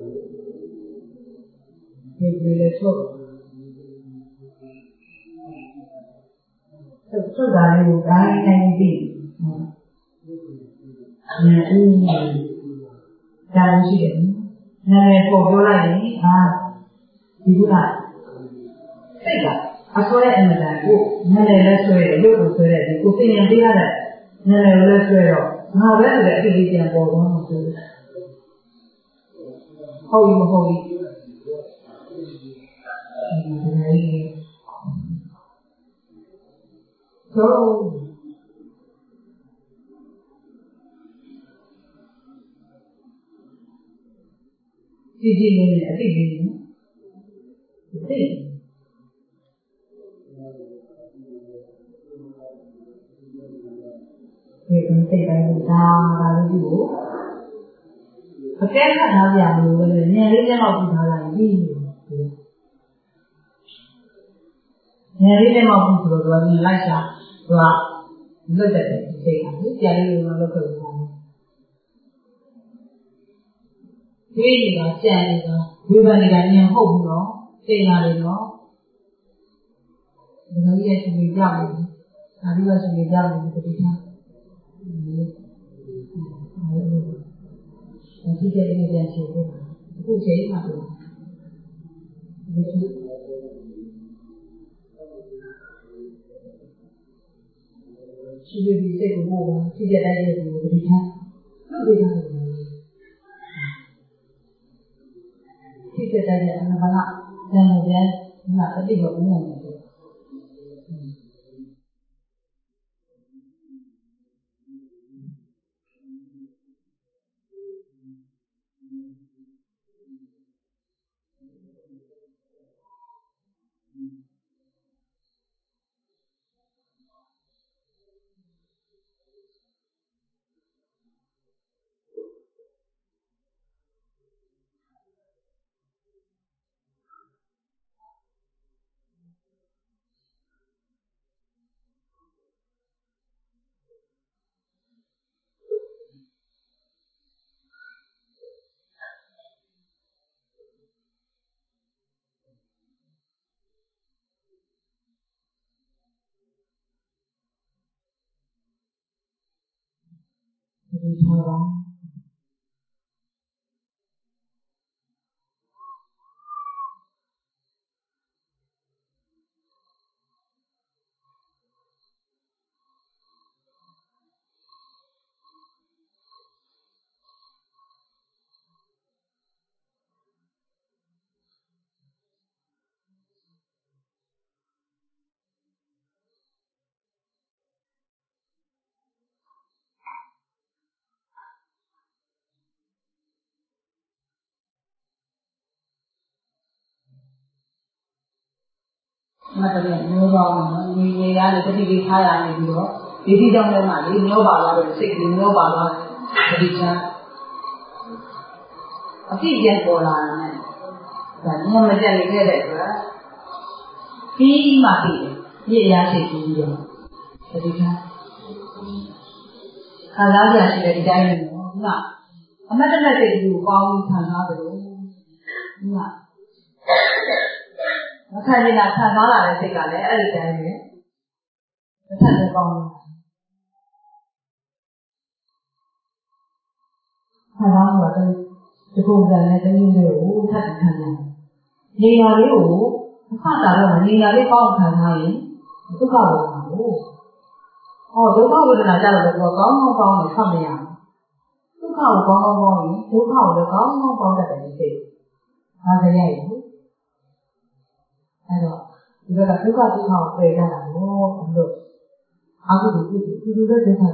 ဒီလိုထုတ်တာလို့တိုင်းတိုင်းပြီးဒါရှိတယ်နာမည်ပေါ်ပြောလိုက်ရင်ဒီကစိတ်ကအဆွဲအမှန်တန်ကိုနာမည်လဲဆွဲတယ်ရုပ်ကိုဆွဲတယ်ဒီကိုသိရင်သိရတဲ့နာမည်ကိုလဲဆွဲတော့ငါပဲဆိုတဲ့အဖြစ်ကြီးပြန်ပေါ်သွားမှာဆိုဟုတ်ပြီမဟုတ်ဘူးဆိုကြည့်ကြည့်နေအသိကြီးနော်သိဒီကနေ့တိုင်းဒါလေးကိုအကဲခတ်ထားကြလို့လည်းညလေးနဲ့တော့ပြီးထားလိုက်ပြီးညလေးနဲ့တော့ပြီးဆိုတော့သူကလိုက်ချာသူကလွတ်တဲ့စိတ်ကလေကြာလေးလုံးလောက်ခဲ့လို့ဒီနေတာကြံနေတာဝိပဿနာဉာဏ်ဟုတ်ဘူးနော်သိလာတယ်နော်ဒါကြီးရဲ့ရှင်ပြကြမယ်ဒါဒီကရှင်ပြကြမယ်ဒီတိထားဒီကနေ့ပြန်ရှင်းတယ်အခုချိန်မှာပြောဒီရှိပြီးစိတ်ကိုပို့ပါရှိတဲ့တိုင်းရဲ့ဒီတိထားဟုတ်တယ်ရှိတဲ့တိုင်းရဲ့အနာဘာနာဇန်နပြန်နာအတိတ်ကဥမ္မာတယ်ဒီထားပါမတည်းမျိုးပါအောင်နော်ဒီနေရာနဲ့တတိလေးထားရနေပြီးတော့ဒီတိကြောင့်လည်းမှလေမျိုးပါလာတော့စိတ်ကမျိုးပါလာတတိချမ်းအပြည့်ပြန်ပေါ်လာတယ်ဒါညမကြက်နေခဲ့တဲ့အတွက်ပြီးမှပြီးတယ်ပြည့်ရရှိပြီးတော့ဒီကခံစားရရှိတဲ့ဒီတိုင်းနဲ့အမတ်တမဲ့စိတ်ကိုပေါင်းပြီးခံစားတယ်လို့မခံနေတာခံစားလာတဲ့စိတ်ကလည်းအဲ့ဒီတိုင်းပဲတစ်ထပ်ပဲပေါင်းခံစားမှုကဒီပုံစံနဲ့တမျိုးမျိုးကိုထပ်ခံရတယ်နေရာလေးကိုအခါတာတော့နေရာလေးပေါင်းခံထားရင်ဒုက္ခဝေဒနာကိုဒုက္ခဝေဒနာကြတော့ကောင်းကောင်းပေါင်းနဲ့ဖတ်မရဘူးဒုက္ခကိုကောင်းကောင်းပေါင်းရင်ဒုက္ခကိုလည်းကောင်းကောင်းပေါင်းတတ်တယ်စိတ်ဒါကြရည်အဲ့တော့ဒီကဒုက္ခကိုပယ်ကြတာလို့အဲ့လိုအာဟုတူတူတဲ့ဒုက္ခ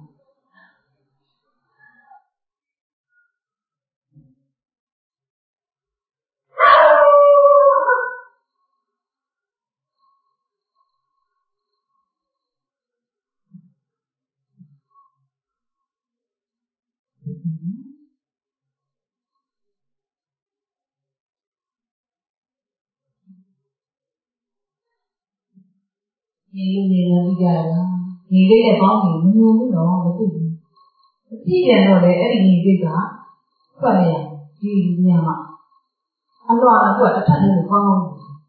နေပြီးကြတာနေလေးနဲ့ပေါင်းပြီးမမြင်ဘူးတော့မသိဘူးအကြည့်တယ်တော့လေအဲ့ဒီနေစိတ်ကဖွက်နေရဒီညမှာအလွာကသူကတစ်ထပ်လေးကောင်းကောင်း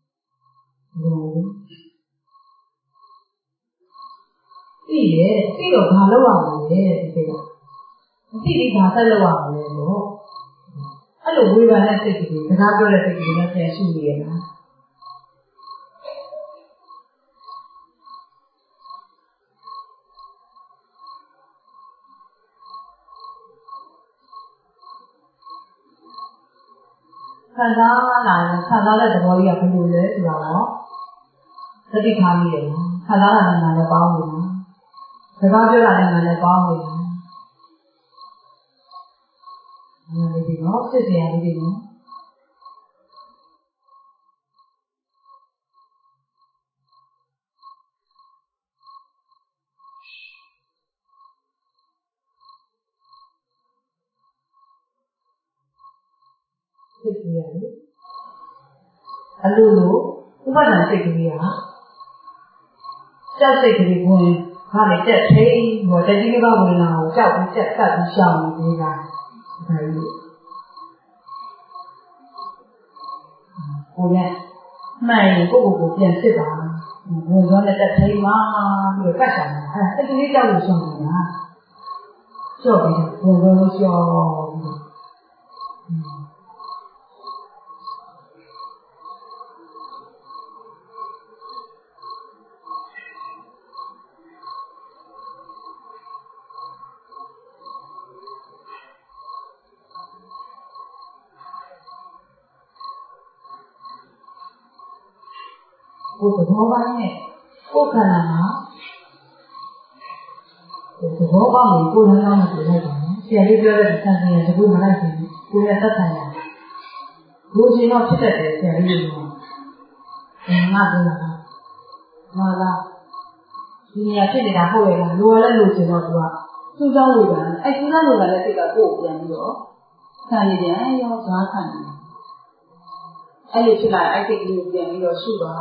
ပြီးရဲ့ပြီးတော့ဘာလုပ်ရမလဲဒီစိတ်ကအကြည့်ပြီးဘာဆက်လုပ်ရမလဲလို့အဲ့လိုဝေဖန်တဲ့စိတ်ကလေးစကားပြောတဲ့စိတ်ကလေးနဲ့ပြန်ရှိနေရတာခံစားလာရင်ခံစားတဲ့သဘောကြီးကဘယ်လိုလဲဆိုတာတော့သတိထားမိတယ်ခံစားတာနဲ့လည်းပေါင်းနေတာစကားပြောတာနဲ့လည်းပေါင်းနေတာအဲ့ဒီတော့ဖြစ်เสียလေးတွေနော်ဖြစ်เสียလေးအလိုလိုဥပဒံစိတ်ကလေးဟာကြောက်စိတ်ကလေးဝင်ဘာလဲတက်ထိန်ဟောတတိယဘဝဝင်လာကိုကြောက်ပြီးတက်ကပ်ပြီးရှောင်နေတာဒါကြီးကိုယ်ကမှန်ရင်ကိုယ့်ကိုယ်ကိုပြန်စစ်ပါဝင်သွားတဲ့တက်ထိန်မှာပြီးတော့ကတ်ဆောင်တာအဲ့တကလေးကြောက်လို့ရှောင်နေတာကြောက်ပြီးဝင်လို့ရှောင်ကိုယ်သဘောပိုင်းနဲ့ကိုယ်ခန္ဓာမှာသဘောပေါက်ရင်ကိုယ်နှလုံးနဲ့ပြလိုက်ပါမယ်။ဆရာလေးပြောတဲ့သံသရာတကူမလိုက်ဘူး။ကိုယ်ရဲ့သက်ဆိုင်ရာဘုရားတော့ဖြစ်တတ်တယ်ဆရာလေးကငါပြောတာငါလားဒီနေရာဖြစ်နေတာဟုတ်ရဲ့လားလိုရလဲလိုချင်တော့သူကသူ့ကြောင့်ဝေတာအဲ့သူ့ကြောင့်ဝေတာလည်းစိတ်ကကိုယ်ကိုပြန်ပြီးတော့ခံရပြန်ရောဈာခံတယ်အဲ့လိုဖြစ်လာအဲ့စိတ်ကလေးကိုပြန်ပြီးတော့ရှုပါ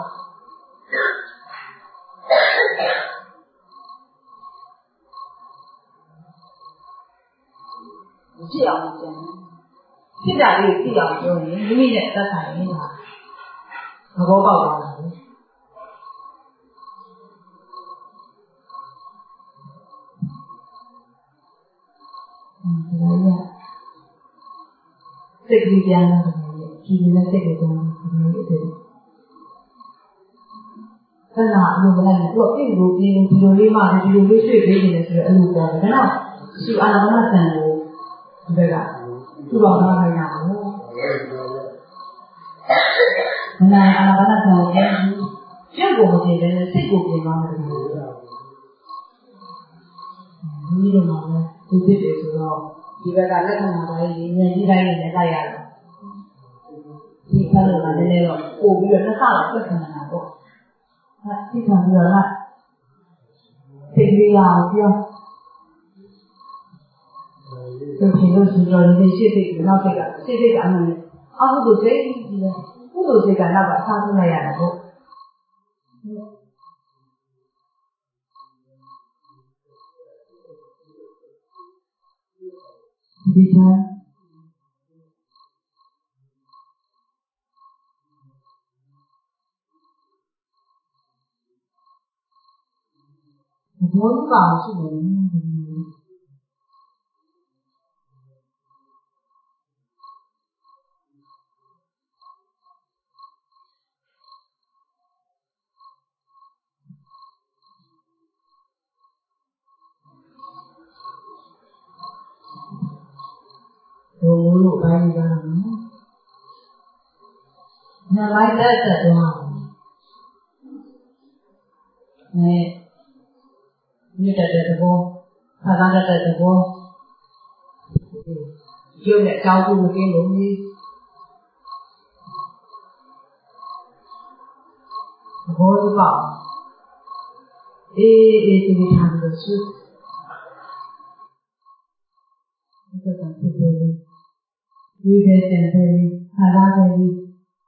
ဖြစ်အောင်ကြံဖြစ်တာလေးသိအောင်ပြောရင်မိမိနဲ့သက်ဆိုင်နေတာသဘောပေါက်သွားတာလေဒါရစိတ်ကြီးပြန်လာတယ်ဒီလိုစိတ်ကြီးပြန်လာတယ်ခဏအလိုမလိုက်ဘူးသူကပြင်လို့ပြင်ဒီလိုလေးမှဒီလိုလေးရွှေ့ပေးနေတယ်ဆိုတော့အလိုပေါ်တယ်ဒါတော့သူအာနာပါနစံကိုဒီကသူ့တော်ထားခိုင်းတာကိုနိုင်အာနာပါနစံကိုပြုတ်ကိုမပြင်တယ်စိတ်ကိုပြင်သွားတယ်ဒီလိုမှလည်းသူဖြစ်တယ်ဆိုတော့ဒီဘက်ကလက္ခဏာပိုင်းဉာဏ်ကြီးတိုင်းနဲ့လိုက်ရတော့ဒီခါတော့လည်းတော့ပို့ပြီးတော့နှစ်ဆလောက်ပြတ်နေတာပေါ့သိခံပြီးတော့လားစိတ်လေးရအောင်ပြော就是说你谢谢老这个，谢谢咱们，不都这不都这个那个上次那样的不？你看。我搞是我我白一个人，那白的多好，你这个，他刚才这个，就在照顾给农民，我搞，这个他们的事，这个是这个，有点简单的，他那个。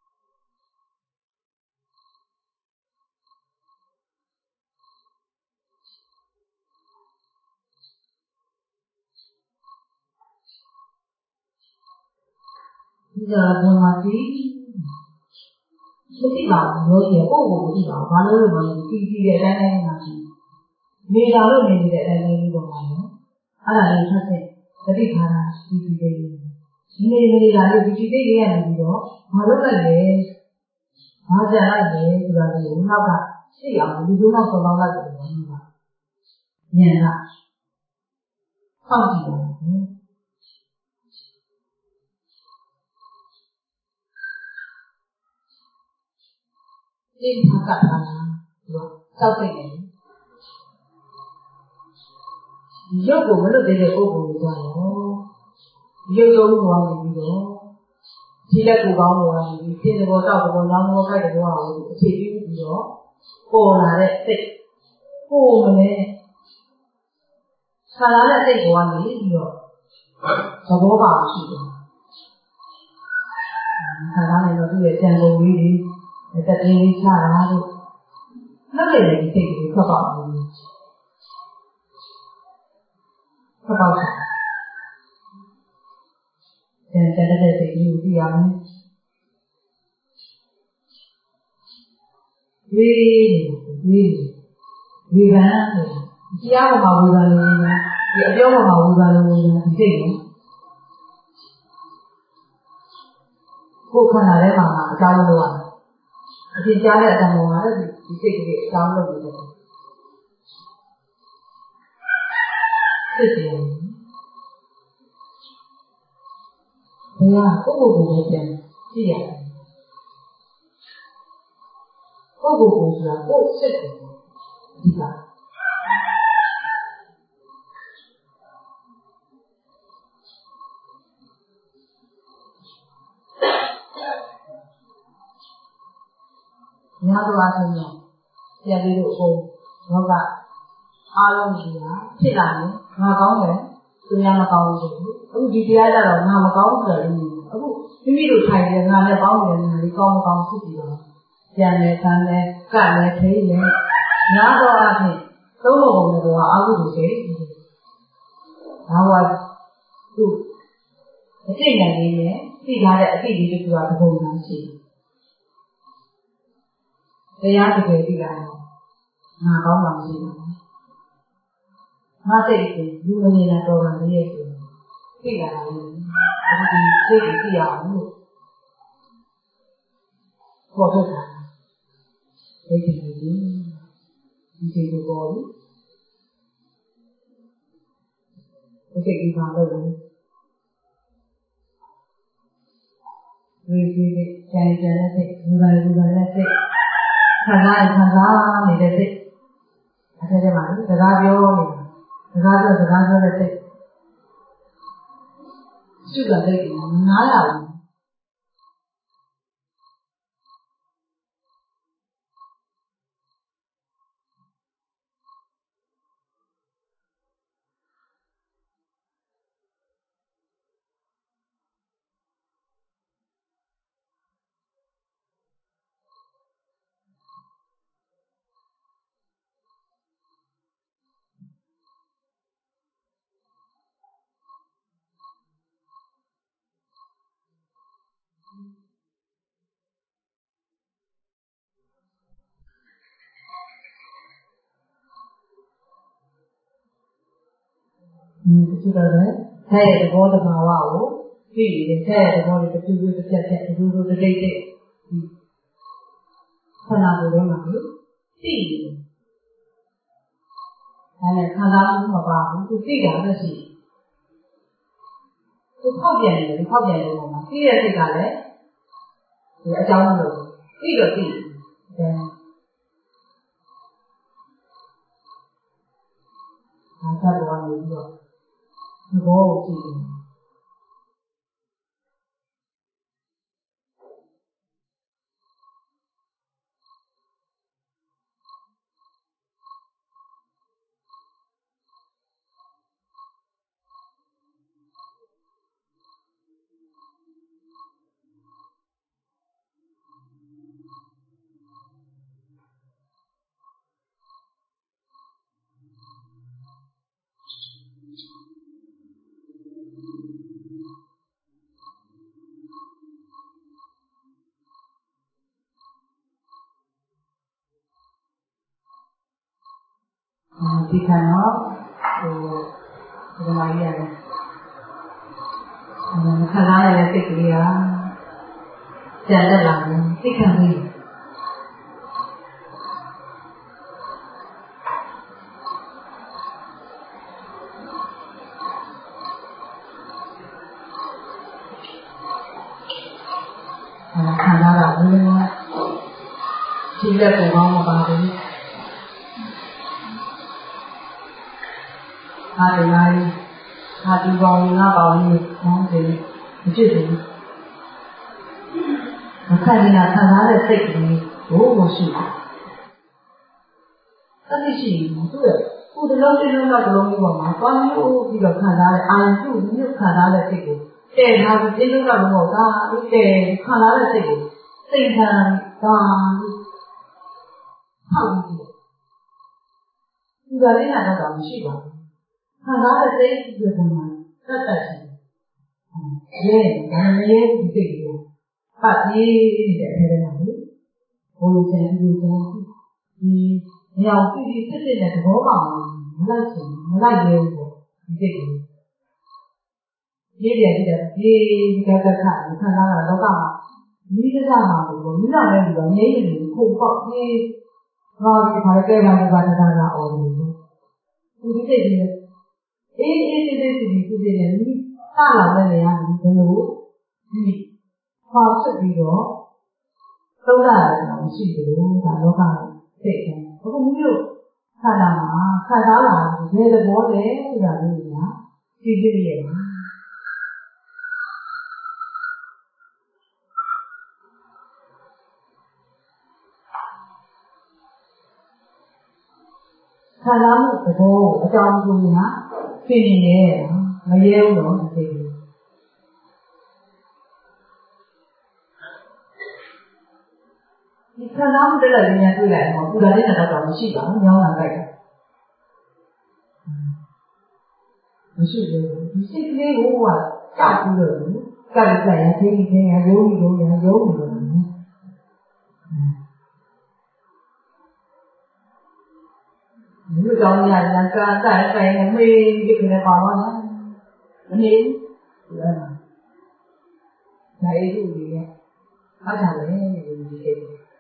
这个我们地方有些过过地方，完了我们地的在那里去，没到那里的在那里过嘛哟，那里他是这里看啊，地的，你那里地的样子哟，完了那里，好像那里这个有那个是呀，你就那说到那个地方，年了，放弃了。经常干嘛？是吧？消费人，有我们那边的国公家哟，有种我们哟，现在不搞我，现在我照顾我，然后我开始我去丢哟，过来的对，过门的，他来了对我没有，什么把戏的，他那个这个建筑围篱。在这里下来就，那个人这个可保的，可保啥？现在这个有这样的，微观的，第二个嘛微观的，第二个嘛微观的，这个，我看哪来嘛，加入了。而且家里在我那里，这个当了的，这些，哎呀，个的讲，这样，个是啊，是的，是吧？你要多少钱呢？现在有空，我讲，阿龙是啊，这哪里？我讲的，中央的高的，我直接在那我们高的里面，你没有看见俺那高的那里高不高自己了？现在咱们干的可以的，你要多少钱？都我们的话，阿龙就谁？然后就这两年，其他的弟弟就主要是工商系。这样就可以了，那搞东西了。那这一点，如果你来做了，你也是对了，我们这个这样路，我做啥？这个你这个高，我这地方都有，对，讲的对，如果的对。看啥你的对，还在这嘛？这个标呢？这个的对，是个对，哪样？ ဒီလိုပဲဆက်ရတဲ့ဘောတဘာဝကိုသိရင်ဆက်ရတဲ့ဘောတွေတူတူတစ်ချက်တစ်တူတူတိတ်တိတ်ဒီခန္ဓာကိုယ်ထဲမှာသိရင်ဒါနဲ့ခံစားမှုမပါဘူးသူသိတာလည်းရှိသူဖောက်ပြန်တယ်ဖောက်ပြန်လို့မှာသိရတဲ့စိတ်ကလည်းဒီအကြောင်းလို့သိတော့သိတယ်ဒါကတော့နေပြီးတော့ဒီဘောကိုကြည့်တယ်ဒီခါတော့ဒီမှာရတယ်ခန္ဓာရဲ့စိတ်ကလေးကကြံတက်လာတယ်သိခံပြီးခန္ဓာကဘယ်လိုရှိလက်ကိုကောင်းမပါဘူးဟာဒီလိုက်ဟာဒီပေါင်းငါပေါင်းနေနော်ဒီမဖြစ်ဘူးအခါကျရင်ခံစားတဲ့စိတ်ကလေးဘိုးမရှိဘူးအဲ့ဒီရှိရင်သူ့ရဲ့ခုဒီလုံးဒီလုံးကလုံးပေါ်မှာသွားမျိုးပြီးတော့ခံစားတဲ့အာရုံပြုမျိုးခံစားတဲ့စိတ်ကိုတဲ့ထားပြီးဒီလုံးကလုံးပေါ်တာဒီတဲ့ခံစားတဲ့စိတ်ကိုစိတ်ခံတာဟုတ်ပြီဒီကလေးကတော့မရှိပါဘူးခံစားတဲ့စိတ်ဒီပုံမှာတတ်တတ်ရှိတယ်။ဒါလည်းဒီစိတ်ကိုပတ်ပြီးနေတဲ့အဲ့ဒါကလေဘိုးကျန်ဒီကျန်ဒီညောင်ကြည့်ပြီးစစ်စစ်နဲ့သဘောပေါက်မလိုက်ချင်မလိုက်ရဲဘူးပေါ့ဒီစိတ်ကိုရေးပြန်ကြည့်တယ်ဒီကကခခံစားတာလောကမှာမိကစားမှာပေါ့မိလာတဲ့လူကငြိမ့်နေခုပေါက်ပြီးဟာဒီခါကဲပါဒီပါတာအော်နေသူဒီစိတ်ကြီးအေးအေးစစ်စစ်နဲ့ဒီစလာတဲ့နေရာကြီးဘယ်လိုဒီခွာချက်ပြီးတော့သုံးရတာမရှိဘူးဒါလောကစိတ်တယ်အခုမျိုးခန္ဓာမှာခံစားလာဘယ်သဘောလဲဆိုတာလေးကသိကြည့်ရမှာခံစားမှုသဘောအကြောင်းကိုညာသိနေတယ်မရဲဘူးတော့ဒီစိတ်ကြီးဒီခံစားမှုတက်လာရင်တွေ့လိုက်တော့ပူတာလေးတော့မရှိပါဘူးညောင်းလာကြိုက်တာမရှိဘူးဒီစိတ်ကလေးကိုကကြောက်ပြီးတော့ကပ်လိုက်ရင်သိနေတယ်ရုံးနေတော့ရုံးနေတော့ဒီကြောင်ရရကာတိုက်ဆိုင်နေမေးဒီကနေ့ပါတော့မနေဘူးဒါအေးဘူးကြီးအားကြတယ်ဒီစိတ်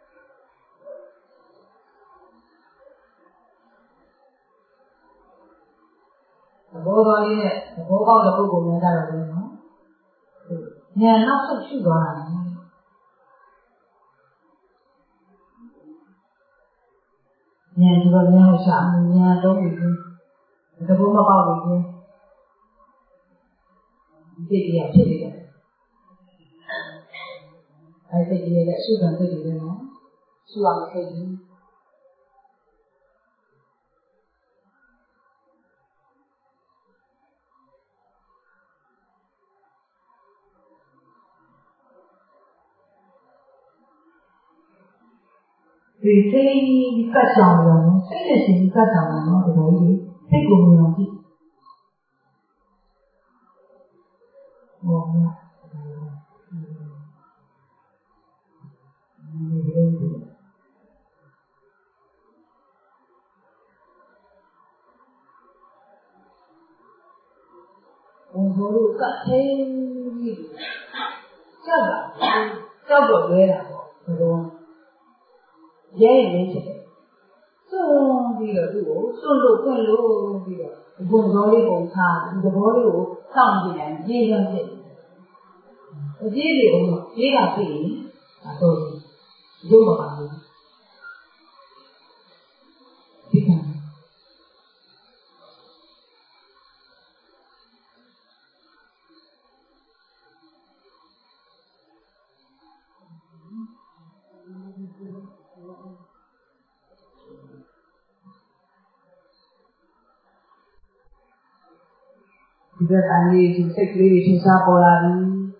ဘောတော်လေးနဲ့ဘောပေါက်တဲ့ပုဂ္ဂိုလ်များကြတော့လည်းနော်ဉာဏ်နောက်ဆုတ်ရှိသွားတယ်ဉာဏ်ဒီတော့ဉာဏ်ရှာဉာဏ်တော့ပြီးသဘောမပေါက်ဘူးဒီစိတ်ကြီးဖြစ်နေတယ်အဲ့စိတ်ကြီးရဲ့အရှုခံစိတ်တွေနော်ရှုအောင်စိတ်ကြီးဒီစိတ်ကတ်ဆောင်ရအောင်စိတ်နဲ့စိတ်ကတ်ဆောင်ရအောင်ဒီလိုကြီးစိတ်ကိုမြင်အောင်ကြည့်ဟောမြတ်ဘုံတို့ကထဲကြီးကြောက်တာကြောက်တော့လဲတာပေါ့ဘုံရဲနေတယ်စွန့်ပြီးတော့သူ့ကိုစွန့်လို့ဖွင့်လို့ပြီးတော့ဘုံတော်လေးပုံထားဒီသဘောလေးကိုစောင့်ကြည့်တယ်ရေးရဖြစ်အကြီးတွေအောင်ရေးတာဖြစ်ရင်တော့ရုပ်မပါဘူးဒီကဒီကတည်းကဒီစိတ်ကလေးတွေထင်ရှားပေါ်လာပြီ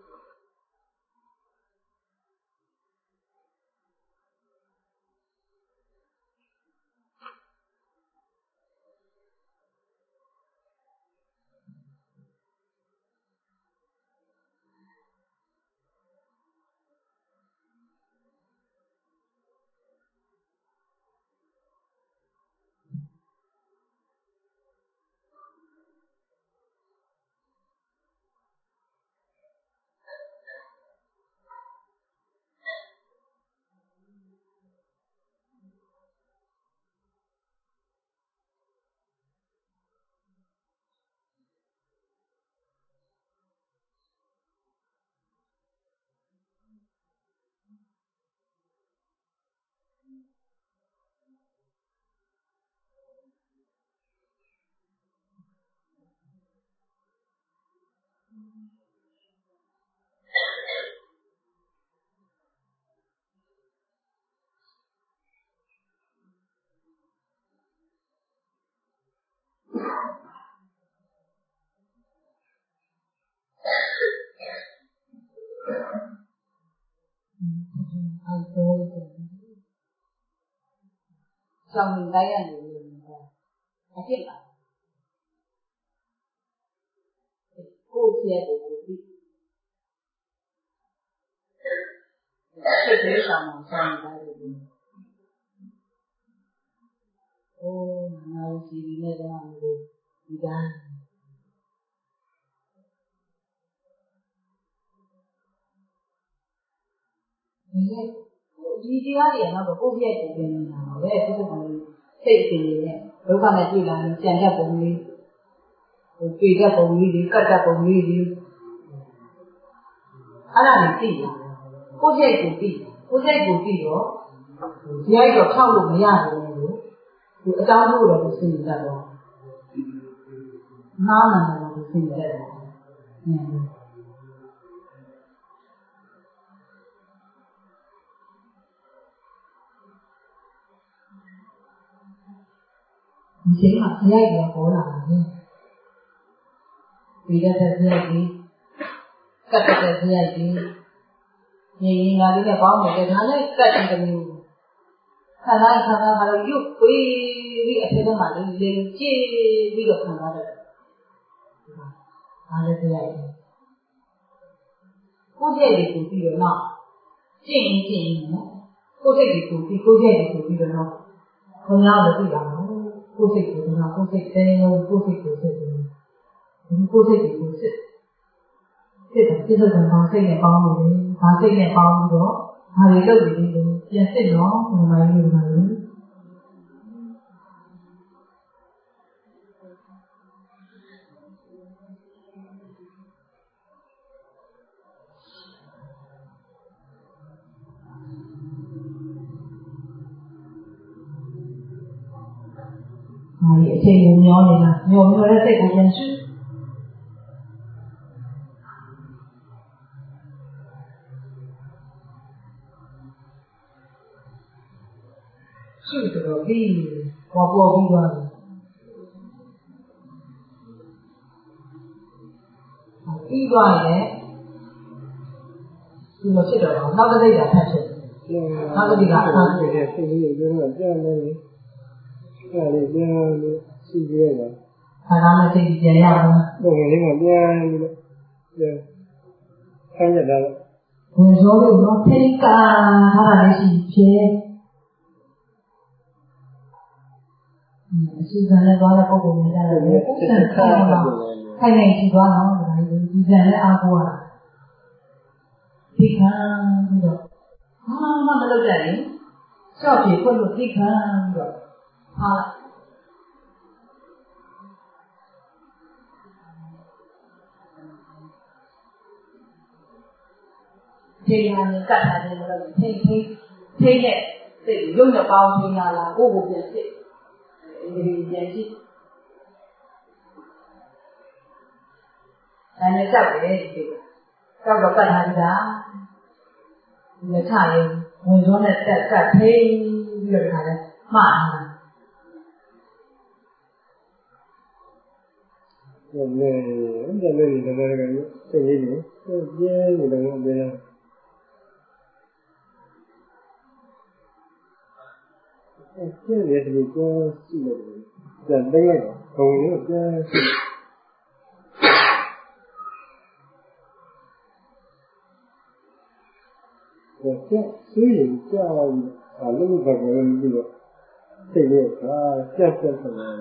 ဆောင်နေလိုက်ရတယ်အဖြစ်ပါကိုယ်ရဲ့ကိုယ်ပြီးစိတ်လေးဆောင်နေလိုက်တယ်အိုးနောက်စီဒီနဲ့တော့ဒီတိုင်းဒီတရားတွေကတော့ကိုယ့်ရဲ့ကိုယ်ပြင်နေတာပါပဲသူကစိတ်အစဉ်တွေနဲ့ဒုက္ခနဲ့တွေ့လာရင်ကြံတတ်ပုံလေးပေတတ်ပုံလေးတွေကတ်တတ်ပုံလေးတွေအဲ့ဒါတွေသိတယ်ကိုယ့်ရဲ့ကိုယ်သိကိုယ့်ရဲ့ကိုယ်သိတော့ဒီရိုက်တော့ထောက်လို့မရဘူးလို့သူအကြောင်းလို့လည်းသူသိနေတတ်တော့နားမှန်တယ်လို့သိနေတတ်တယ်ဒီချိန်မှာခရိုက်ပြီးပေါ်လာတယ်ဒီတဲ့ခရိုက်ပြီးကတ်တဲ့ခရိုက်ပြီးညီညီလာလေးနဲ့ပေါင်းတယ်ဒါလည်းကတ်တယ်တမျိုးခါတိုင်းကတော့ရုပ်ပြီးအထက်ထဲမှာလေးလေးကြည့်ပြီးတော့ခံစားတယ်ဒါလည်းခရိုက်တယ်ကိုယ့်ရဲ့ကိုပြီးတော့နောက်ကျင့်နော်ကိုယ့်စိတ်ကိုပြီးကိုယ့်ရဲ့ကိုပြီးတော့နောက်ဘုံရောက်လို့ပြီးတာကိုယ်စိတ်ကိုတော့ကိုယ်စိတ်တဲလို့ကိုယ်စိတ်ကိုစစ်တယ်။ကိုယ်စိတ်ကိုစစ်တယ်ပြည့်စုံတဲ့ဘာစိတ်နဲ့ပေါင်းလို့လဲ။ဘာစိတ်နဲ့ပေါင်းပြီးတော့ဘာတွေလုပ်နေလဲပြန်စစ်တော့ဘယ်မှာလဲ။အချိန်ကိုမျောနေတာမျောတဲ့စိတ်ကိုပြန်ရှုတော့ပြီးပေါ်ပြီးသွားတယ်ပြီးသွားရင်ဒီလိုဖြစ်တော့နောက်တစ်စိတ်ကဖတ်ဖြစ်နောက်တစ်စိတ်ကဖတ်ဖြစ်တဲ့စိတ်လေးကိုတော့ပြန်နေတယ်အဲ့ဒါလေးပြန်လို့ရှိကြရတာခါနဲ့စိတ်ပြန်ရအောင်ဘယ်လိုလဲပြန်ပြီးတော့ပြန်ဆန်းရတာဘယ်လိုလဲတော့ထိတ်ကာထားတာလေးရှိဖြဲစီကံနဲ့သွားတဲ့ပုံပုံနဲ့ကြတယ်ပုံစံခိုင်းတော့ခိုင်းနေကြည့်သွားတော့ဒီကံနဲ့အားကိုးရတာဒီကံပြီးတော့မလုပ်ကြရင်ရှော့ပြေဖွင့်လို့ဒီကံပြီးတော့ဟာဒီကံနဲ့ကတ်ထားတယ်လို့ထိတဲ့စိတ်ရုံနဲ့ပေါင်းထင်လာလားကိုယ့်ကိုပြန်စစ်ဒီပြန်ကြည့်ဒါနဲ့ကြောက်တယ်ဒီကြောက်တော့ကတ်ထားကြဒီလက်ချရင်ဝင်ရောနဲ့တက်ကတ်ထိပြီးတော့ခါလဲမှားနေတာနေဒီမှာကစိတ်ကြီးနေပြင်းနေတယ်အပြင်ကျင်းရတယ်ဒီကိုစီလို့ပြန်တိုင်းလိုက်တော့ဘုံလေးပြန်စီတော့စီရင်ကြောက်အလုံးဘာပဲလို့ပြီးတော့စိတ်လေးကကြက်တယ်ဆိုတယ်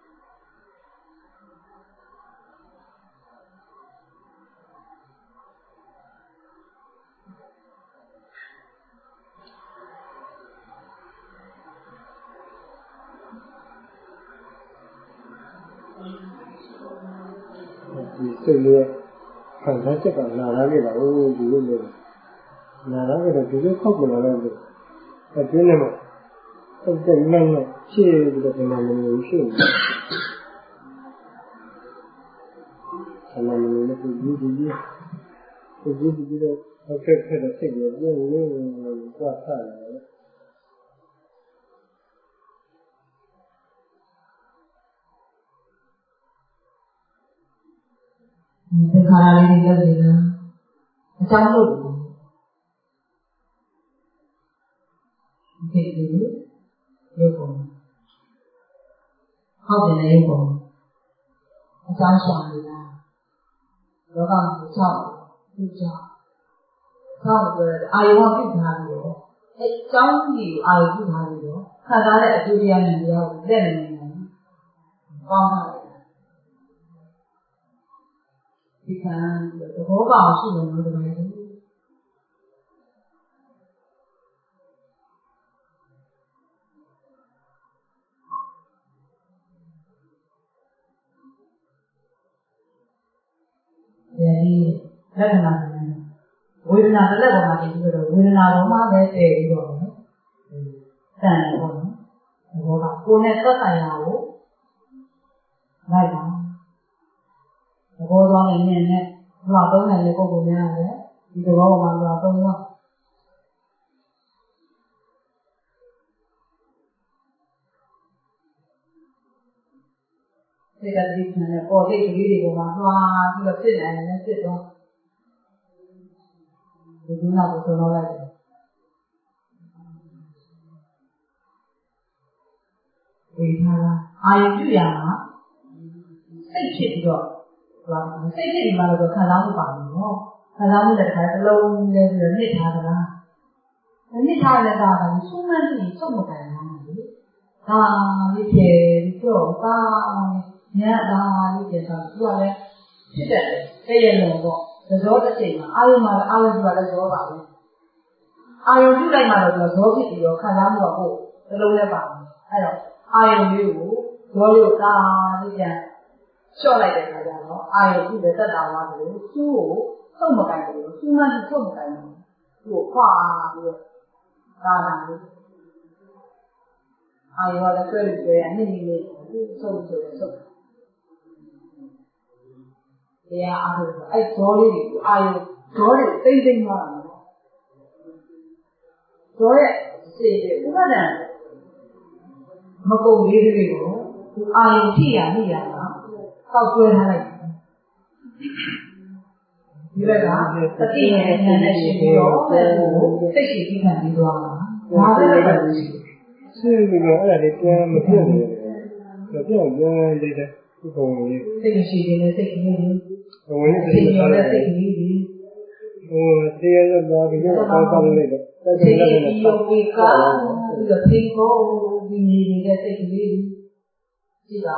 ဒီစိတ်လေးခံစားချက်ကနာလာခဲ့တာဟိုဒီလိုမျိုးနာလာခဲ့တော့ဒီလိုခောက်မလာတော့ဘူးအတွင်းထဲမှာတက်မှန်းနဲ့ရှေ့ပြီးတော့ဒီမှာမနေရှေ့ဆန္ဒမနေလို့ဒီတော့ဟုတ်ကဲ့တဲ့စိတ်ကြီးပြင်းနေကွာထားတယ်သင်္ခါရလေးတွေလုပ်နေတာအကြောင်းလို့ဒီလိုရုပ်ပုံဟောက်တယ်ရုပ်ပုံအကြောင်းရှာနေတာလောကမှာကြောက်သူကြောက်ဆိုအာယုံပြုထားပြီးတော့အဲကြောင်းကြီးအာယုံပြုထားပြီးတော့ခံစားတဲ့အကျိုးတရားနဲ့တရားကိုလက်နေနေပေါင်းထားတယ်ဒီကံသဘောပေါက်ရှိတယ်လို့ဒီလိုဒီလက္ခဏာဝေဒနာတစ်လက်ပေါ်မှာပြီးတော့ဝေဒနာပေါ်မှာပဲတည်ပြီးတော့တန်တယ်ပေါ့နော်သဘောကကိုယ်နဲ့သက်ဆိုင်ရာကိုလိုက်ပါသဘောသွားနေနဲ့ဘုရားသုံးနိုင်တဲ့ပုံပုံများတယ်ဒီသဘောပေါ်မှာဘုရားသုံးတော့ဒီကတိကျနဲ့ပေါ်တဲ့ကလေးတွေပေါ်မှာသွားပြီးတော့ဖြစ်နိုင်တယ်ဖြစ်တော့ဒီနောက်ကိုဆုံးတော့လိုက်တယ်ဒီထားအာယုပြုရမှာစိတ်ဖြစ်ပြီးတော့စိတ်ဖြစ်ပြီးမှတော့ခံစားမှုပါဘူးနော်ခံစားမှုတဲ့ခါတစ်လုံးလဲပြီးတော့နှိမ့်ထားသလားနှိမ့်ထားတဲ့ကောင်ကစူးမှန်းပြီးစုံမကန်နိုင်ဘူးလေဒါလေးပြေပြီးတော့ပါညတာလေးပြေတော့သူကလည်းဖြစ်တယ်တည့်ရလုံးပေါ့သဘောတစ်ချိန်မှာအာယုမှာအာယုကလည်းသဘောပါပဲအာယုပြုလိုက်မှတော့သဘောဖြစ်ပြီးတော့ခံစားမှုကကိုယ်တစ်လုံးနဲ့ပါမယ်အဲ့တော့အာယုလေးကိုဘောလို့တာလေးပြန်လျှော့လိုက်တဲ့အခါကျတော့အာယုပြုတဲ့တက်တာသွားတယ်လို့သူ့ကိုစုံမကန်ဘူးသူ့မှသူစုံမကန်ဘူးသူ့ကိုခွာပြီးတော့ဒါနာလို့အာယုကလည်းဆွဲလို့ဆွဲရနှစ်နည်းလေးစုံဆိုတဲ့စုံတရားအားထုတ်တော့အဲ့ဇောလေးကိုအာယုဇောတွေတိမ့်တိမ့်သွားတာနော်ဇောရဲ့စေတဲ့ဥပဒံမကုန်လေးတွေကိုသူအာယုဖြစ်ရမိရတာကောက်ကျွဲထားလိုက်ဒီလိုကသတိနဲ့ဉာဏ်နဲ့ရှင်ပြီးတော့အဲ့ဒါကိုသိရှိပြီးခံပြီးသွားတာဒါပဲပဲရှိတယ်ဒီလိုအဲ့ဒါလေးပြန်မပြတ်နေတယ်မပြတ်ပြန်လေးတဲ့ဒီပုံလေးသိရှိနေတဲ့စိတ်ကလေးတွေပုံလေးသိရှိနေတဲ့စိတ်ကလေးတွေတရားရသွားပြီးတော့ပေါက်လိုက်တယ်စိတ်ကယောဂီကပြီးတော့သိဖို့ဒီနေတဲ့စိတ်ကလေးရှိပါ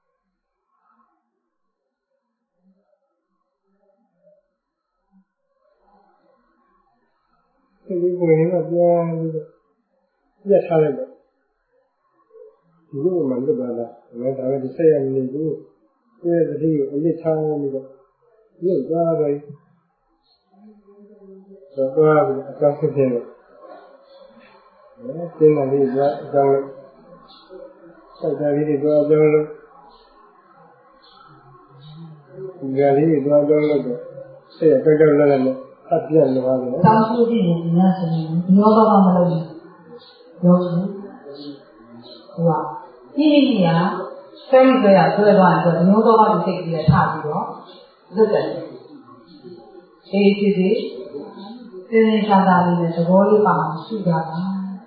ဘူးဒီကိုယ်ကပြန်ပြီးတော့ပြတ်ထားလိုက်တော့ဒီလိုမှလွတ်သွားတာဒါပဲဒီဆက်ရမနေဘူးဒီသတိကိုအလစ်ထားပြီးတော့ရုပ်သွားပဲတော့ပြီးအကြောင်းဖြစ်တယ်ကျင်းလာလေးကအကြောင်းလို့စိုက်တာလေးတွေတော့အကြောင်းလို့ဒီကလေးတွေတော့အကြောင်းလို့ဆက်ရတက်တက်လက်လက်နဲ့အပြတ်လို့ရတယ်တောင်းဆိုကြည့်ရင်ဒီနေ့ဆိုရင်ဒီရောတော့မလုပ်ဘူးရောဘူးဟိုကဒီနေ့ကဆွဲပြီးဆွဲသွားတယ်ဆိုတော့ဒီရောတော့ကစိတ်ကြီးနဲ့ထားပြီးတော့လွတ်တယ်အေးစီစီသင်္ချာတာလေးနဲ့သဘောလေးပါအောင်ရှိကြတာ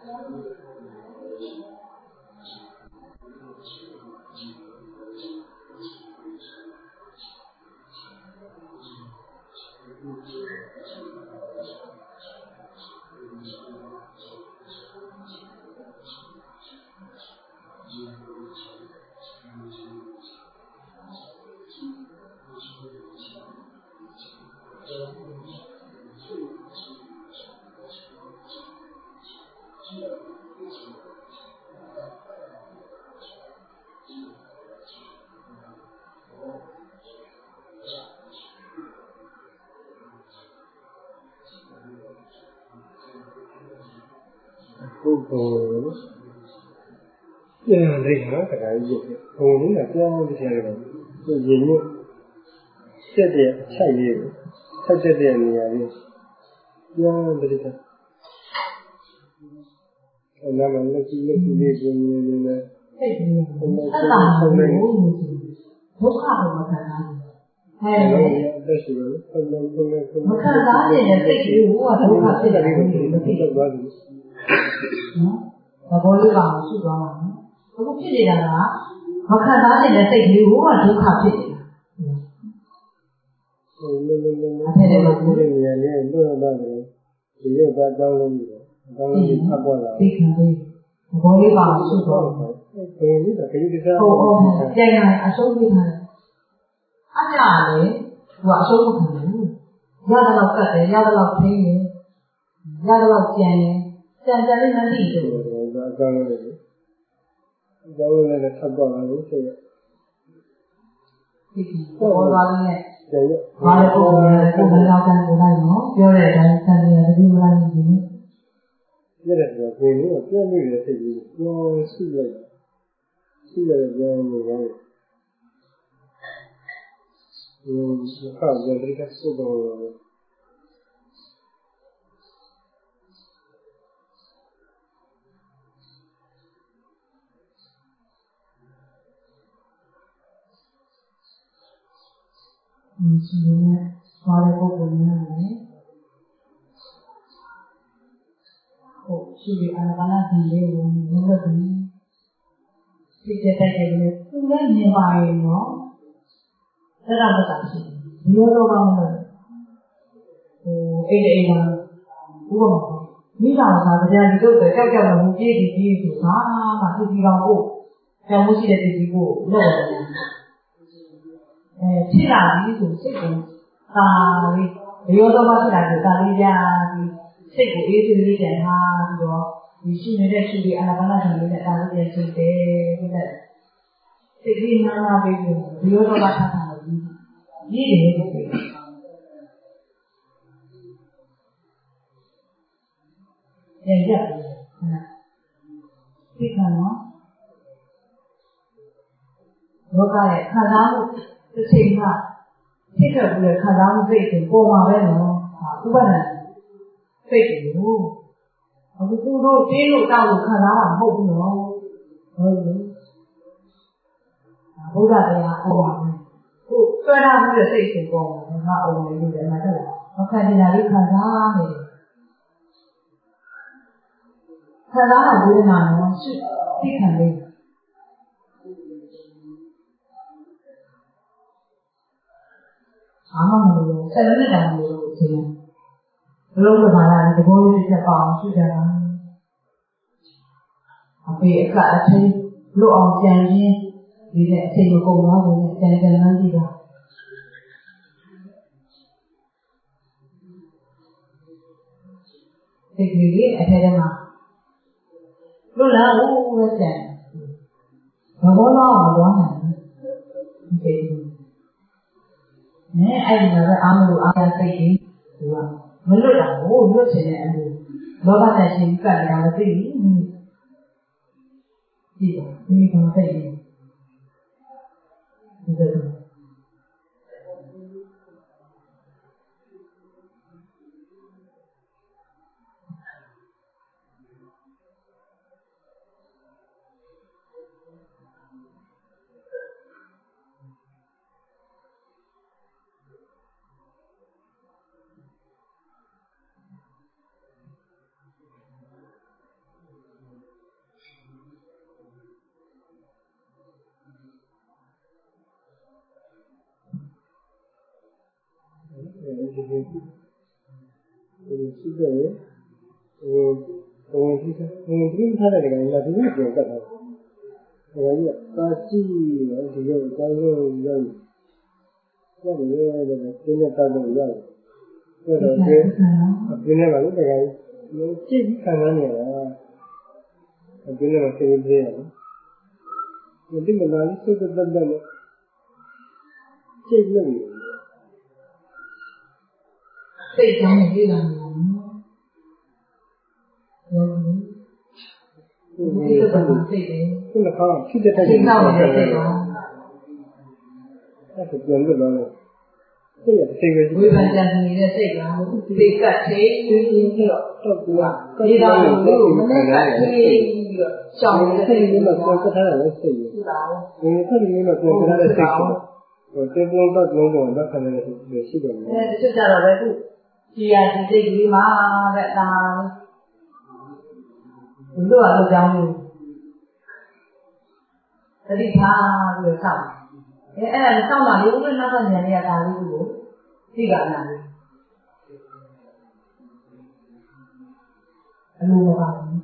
ဟုတ်ကောပြန်လိုက်ဟာတရားကြီးဘုံလေးကပြန်ပြီးတယ်တော့ဒီရင်ညွတ်ဆက်တဲ့အချက်လေးကိုဆက်တဲ့နေရာလေးပြန်ပြီးတယ်အဲ့ဒါမှလက်ရှိလေးကိုမြင်နေတယ်စိတ်ကြီးအတ္တဆုံးနေဒုက္ခကိုမခံနိုင်ဘူးအသက်ရှိတယ်မခံစားနေတဲ့စိတ်ကြီးကဒုက္ခဖြစ်တယ်လို့သိတော့သွားတယ်နော်သဘောလေးပါရှိသွားတာနော်အခုဖြစ်နေတာကမခံစားနေတဲ့စိတ်ကြီးကဒုက္ခဖြစ်နေတာအဲ့ဒါလည်းဒီနေရာလေးလွတ်တော့တယ်ဒီရက်ပါတောင်းလို့ရတယ်တောင်းလို့ဖတ်ပေါ်လာသိခံပြီးသဘောလေးပါရှိသွားတယ်ဘယ်လိုလဲခရီးတစ်စားဟုတ်ပြန်ရအဆုံးပေးထားတယ်အဲ့ဒါလေသူကအဆုံးမခံဘူးရတော့ကတ်တယ်ရတော့ထိန်းတယ်ရတော့ကြံတယ်ကြံလေးမသိဘူးအကြောင်းလေးလေအကြောင်းလေးနဲ့ထပ်ပေါ်လာလို့ဆိုရပေါ်သွားလို့နဲ့ဘာလဲပုံစံကိုယ်ကတော့ကန်ကိုလိုက်နော်ပြောတဲ့အတိုင်းဆန်ရတတိမလိုက်ဘူးပြည့်တယ်ဆိုတော့ကိုယ်ကပြည့်နေတဲ့စိတ်ကြီးပြောရှိလိုက်ရှိရတဲ့ကြောင်းကိုလည်းခါကြတဲ့ကစုတော့ရှိနေသွားတဲ့ပုံပုံနဲ့ဟုတ်ရှိပြီးအာနာပါနစီလေးကိုမြင်လို့ပြီးစိတ်တက်တယ်လေသူလည်းမြင်ပါရဲ့နော်အဲ့ဒါတော့ရှိဒီလိုတော့မဟုတ်ဘူးအဲ့ဒီအိမ်မှာဥပမာမိသားစုကတရားဒီတော့ကြောက်ကြောက်လို့ပြေးပြီးဆိုတာမှသူဒီကောင်ကိုကြောင်မှုရှိတဲ့သူကြီးကိုလောက်ရတယ်ဖြစ်လာပြီဆိုစိတ်ကသာလေးဒီရောတော့မှဖြစ်လာတယ်ဒါလေးကြာပြီးစိတ်ကိုအေးဆေးလေးပြန်ထားပြီးတော့ဒီရှိနေတဲ့ရှိပြီးအာနာပါနရှင်လေးနဲ့ဒါလေးပြန်ချိန်တယ်ပြီးတဲ့စိတ်ကြီးနားနာပြီးဒီရောတော့မှထားတာလို့ကြီးတယ်လို့ပြောတယ်ပြန်ကြဒီကနော်ဘောကရဲ့ခံစားမှုတစ်ချိန်ကဖြစ်ခဲ့ပြီးခံစားမှုစိတ်ကိုပေါ်မှာပဲနော်ဥပဒံစိတ်ကိုအခုသူတို့တင်းလို့တောက်လို့ခံစားတာမဟုတ်ဘူးနော်ဟုတ်ဘူးဘုရားတရားအော်ပါမယ်ခုဆွဲထားမှုတဲ့စိတ်ကိုပေါ်မှာငါအောင်မယ်လို့လည်းမဟုတ်ဘူးမခံချင်တာလေးခံစားနေတယ်ခံစားတာဝေဒနာနော်ရှိသိခံလေးအားမလို့ဆက်လက်နေတာလို့ထင်တယ်ဘလို့ကဘာလဲဒီဘောလေးတစ်ချက်ပေါအောင်ရှိကြတာအဖေအကအထင်းလွတ်အောင်ကြံရင်းဒီတဲ့အချိန်ကိုကုန်သွားပြီနဲ့တန်တန်မှန်းကြည့်ပါဒီကလေးအထက်ထဲမှာလို့လားဟိုဝက်ဆန်ဘာလို့လဲမတော်နိုင်ဘူးဒီနဲ့အဲ့ဒီမှာပဲအားမလို့အားရစိတ်ကြီးသူကမလွတ်တာကိုလွတ်ချင်တဲ့အမှုလောဘနဲ့ရှင်ကပ်နေတာမသိဘူးဒီကမိဘစိတ်ကြီးဒီလိုရှိတယ်ဒီထားတဲ့ကောင်လာဒီလိုပြန်တက်တာဒါကြီးပါကြည့်ရောဒီလိုအကောင်းဆုံးရောက်ရတယ်တဲ့ဒီနေ့တောက်လို့ရတယ်အဲ့တော့ဒီနေ့ကလည်းတကယ်ကြည့်ခံရနေရတာဒီနေ့မှသိနေရတယ်ဒီမှာလည်းစိတ်သက်သက်နဲ့ကြည့်လို့စိတ်ကြောင့်ပြေးလာတယ်ဟုတ်ဒီလိုပါစိတ်တယ်ခုနကဖြစ်တဲ့တိုင်းကိုစိတ်တယ်ပါအဲ့ဒါပြန်လို့တော့စိတ်ရစိတ်ပဲဝိပဿနာနေတဲ့စိတ်ကစိတ်ကထိပြီးတော့တူတာဒီတော့လို့မနဲ့ကထိပြီးတော့ရှောင်းနေတဲ့စိတ်ကပြန်ကထားတာလည်းစိတ်ရဒီတော့ဒီစိတ်ကပြန်ကထားတဲ့စိတ်ကိုတေးလုံးတော့လုံးတော့လက်ခံနေတဲ့စိတ်ရှိတယ်အဲတချို့ကြတော့ပဲခုကြည်ရဒီစိတ်ကြီးမှာတဲ့ဒါဘုရားလိုကြောင်းလို့တတိထားပြီးတော့စောင့်အဲ့ဒါစောင့်တာလေဥပ္ပနာကဉာဏ်ရတာလေးကိုသိကြနာလေအလိုမပါဘူး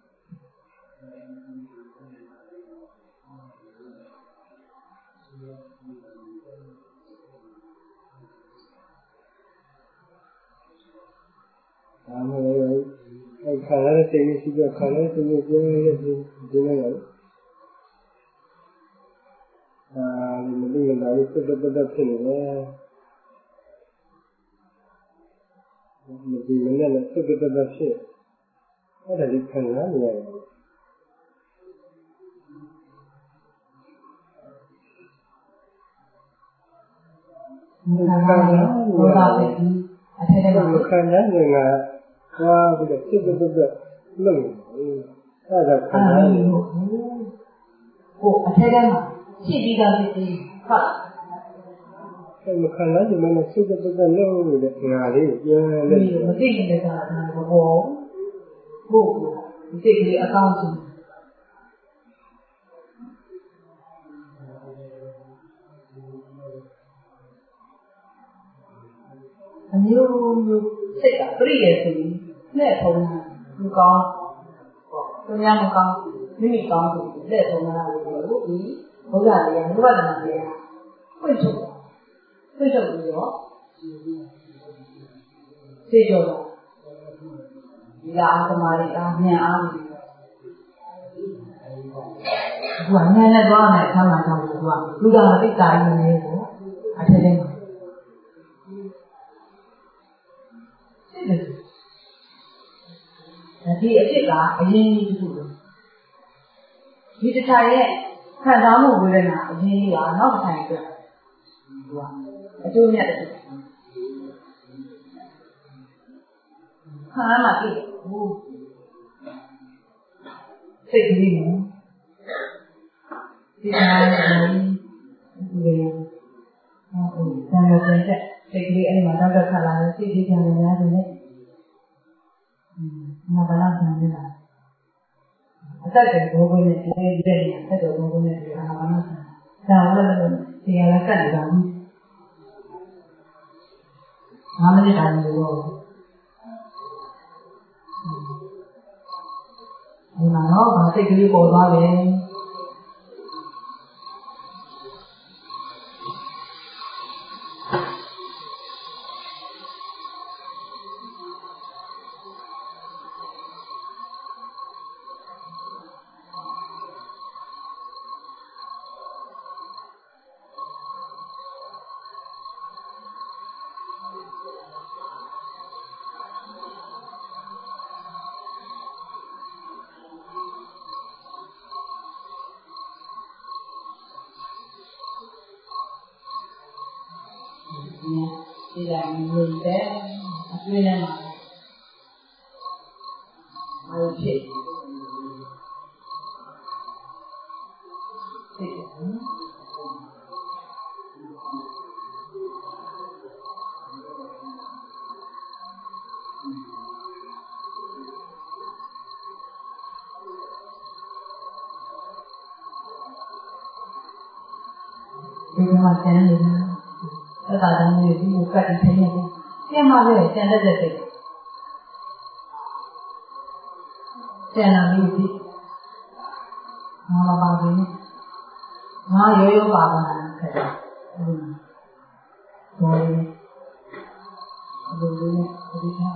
အဲ့ခါရတဲ့စိတ်ရှိတဲ့ခါရတဲ့စိတ်ကိုပြင်းနေတဲ့ဒီနေ့ကဒီမသိရင်ဒါလေးစစ်သက်သက်ဖြစ်နေတယ်မသိရင်လည်းစစ်သက်သက်ဖြစ်အဲ့ဒါလေးခံရနေရတယ်ခံရတယ်ဘောဓပဲအထက်ထဲမှာခံရနေတာသွားပြီးတော့စစ်သက်သက်လုပ်နေအဲ့ဒါခံရတယ်ဟိုအထက်ထဲမှာဖြစ်ပြီးသားဖြစ်ပြီးဟုတ်အဲ့မခံနိုင်မှလည်းစစ်သက်သက်လုပ်နေတဲ့ငါလေးပြန်လဲမသိနေတာကဘောဟုတ်ဒီစိတ်ကလေးအကောင်းဆုံးအမျိုးမျိုးစိတ်ကပြည့်တယ်ဆိုရင်နဲ့ထုံးမကောင်းသူများမကောင်းမိမိကောင်းတယ်လက်ထုံးလာလို့ဒီဘုရားတရားဝိပဿနာတရားဖွင့်ထုတ်ပြီးတော့သိကြတော့ဒီအားသမားတွေအားဉာဏ်အားဘုရားဉာဏ်နဲ့သွားမယ်ဆမ်းလာတော့ဘုရားလူတော်မသိတာရင်းနေကိုအထက်ထဲမှာဒီအဖြစ်ကအရင်ကြီးတစ်ခုဒီတစ်ထိုင်ရဲ့ခံစားမှုဝေဒနာအရင်ကြီးကနောက်တစ်ထိုင်အတွက်သူကအကျိုးမြတ်တဲ့ခါမှကြည့်ဘူးစိတ်ကြီးနော်ဒီနာရီဒီဟုတ်ဆံရတဲ့စိတ်ကြီးအဲ့မှာတော့ခါလာတယ်စိတ်ကြီးကြနေရတယ်နဲ့မဘာလာဆန်နေတာအသက်တွေဘိုးဘွားနဲ့ဒီနေ့အသက်တွေဘိုးဘွားနဲ့ဒီအာဘာနာဆန်ဒါလည်းဒီရကတ်နေတာဘူး5မိနစ်တောင်လို့ဒီမှာတော့ဗာစိတ်ကလေးပေါ်သွားတယ်ဒီကနေ့တဲ့အတွေ့အကြုံမှာဟုတ်ဖြစ်ဖြစ်တယ်ဒီမှာဆန်းနေတယ်အဲ့ဒါကြောင့်ဒီကိုကတ်ပြီးနေတယ်ကျန်ပါလေကျန်တဲ့စိတ်ကျန်လာပြီငါပါပါနေငါရိုးရိုးပါပါခဲ့တယ်ဘောရင်းဒီလိုနဲ့ဒီက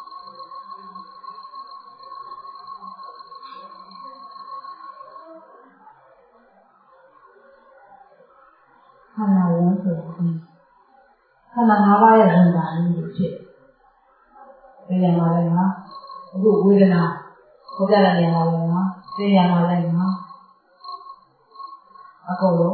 ခန္ဓာဝင်ဆိုခန္ဓာ၅ပါးရဲ့ဝင်တာမျိုးဖြစ်တယ်။ဒါမှလည်းငါအခုဝေဒနာခေါ်ပြတဲ့နေရာမှာလည်းငါသိရမှာလည်းငါအကုန်လုံး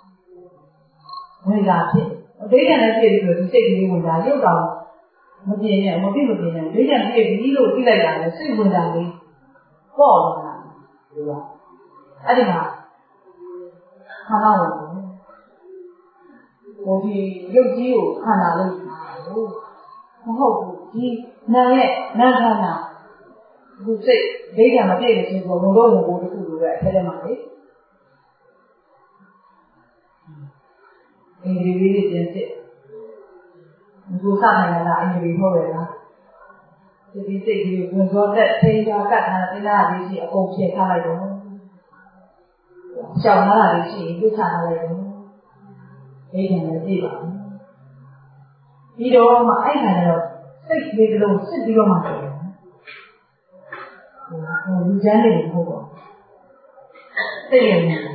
ဝင်တာဖြစ်အတိတ်ကလည်းဖြစ်ပြီးတော့ဒီစိတ်ကလေးဝင်တာရုပ်တော်မပြင်းနဲ့မပြည့်မပြင်းနဲ့ဒိဋ္ဌိဖြစ်ပြီးလို့သိလိုက်တာလေစိတ်ဝင်တာလေးပေါ့လာတာဒီကအဲ့ဒီမှာခန္ဓာဝင်ဟိုဒီရုပ်ကြီးကိုခန္ဓာလို့မဟုတ်ဘူးဒီနာရဲ့နာခန္ဓာဒီစိတ်ဒိဋ္ဌိမပြည့်လို့ဆိုတော့ဘုံတော့ဘုံတစ်ခုလိုပဲအထဲထဲမှာလေအင်္ဂလိပ်လေးပြန်စစ်ဘုရားနိုင်တာအင်္ဂလိပ်ဟုတ်ရဲ့လားဒီစိတ်ကြီးဝင်သွားတဲ့ထိန်းတာကတ်တာသင်္သားလေးရှိအကုန်ဖြည့်ထားလိုက်တော့ကြောင်လာတာလေးရှိရင်ပြချထားလိုက်တော့ဒိဋ္ဌိနဲ့ပြည့်ပါဘူးပြီးတော့မှအဲ့ဒါတော့စိတ်ကလေးတစ်လုံးစစ်ပြီးတော့မှတယ်ဟိုလူချမ်းနေလို့ဟုတ်ပါစိတ်ရနေ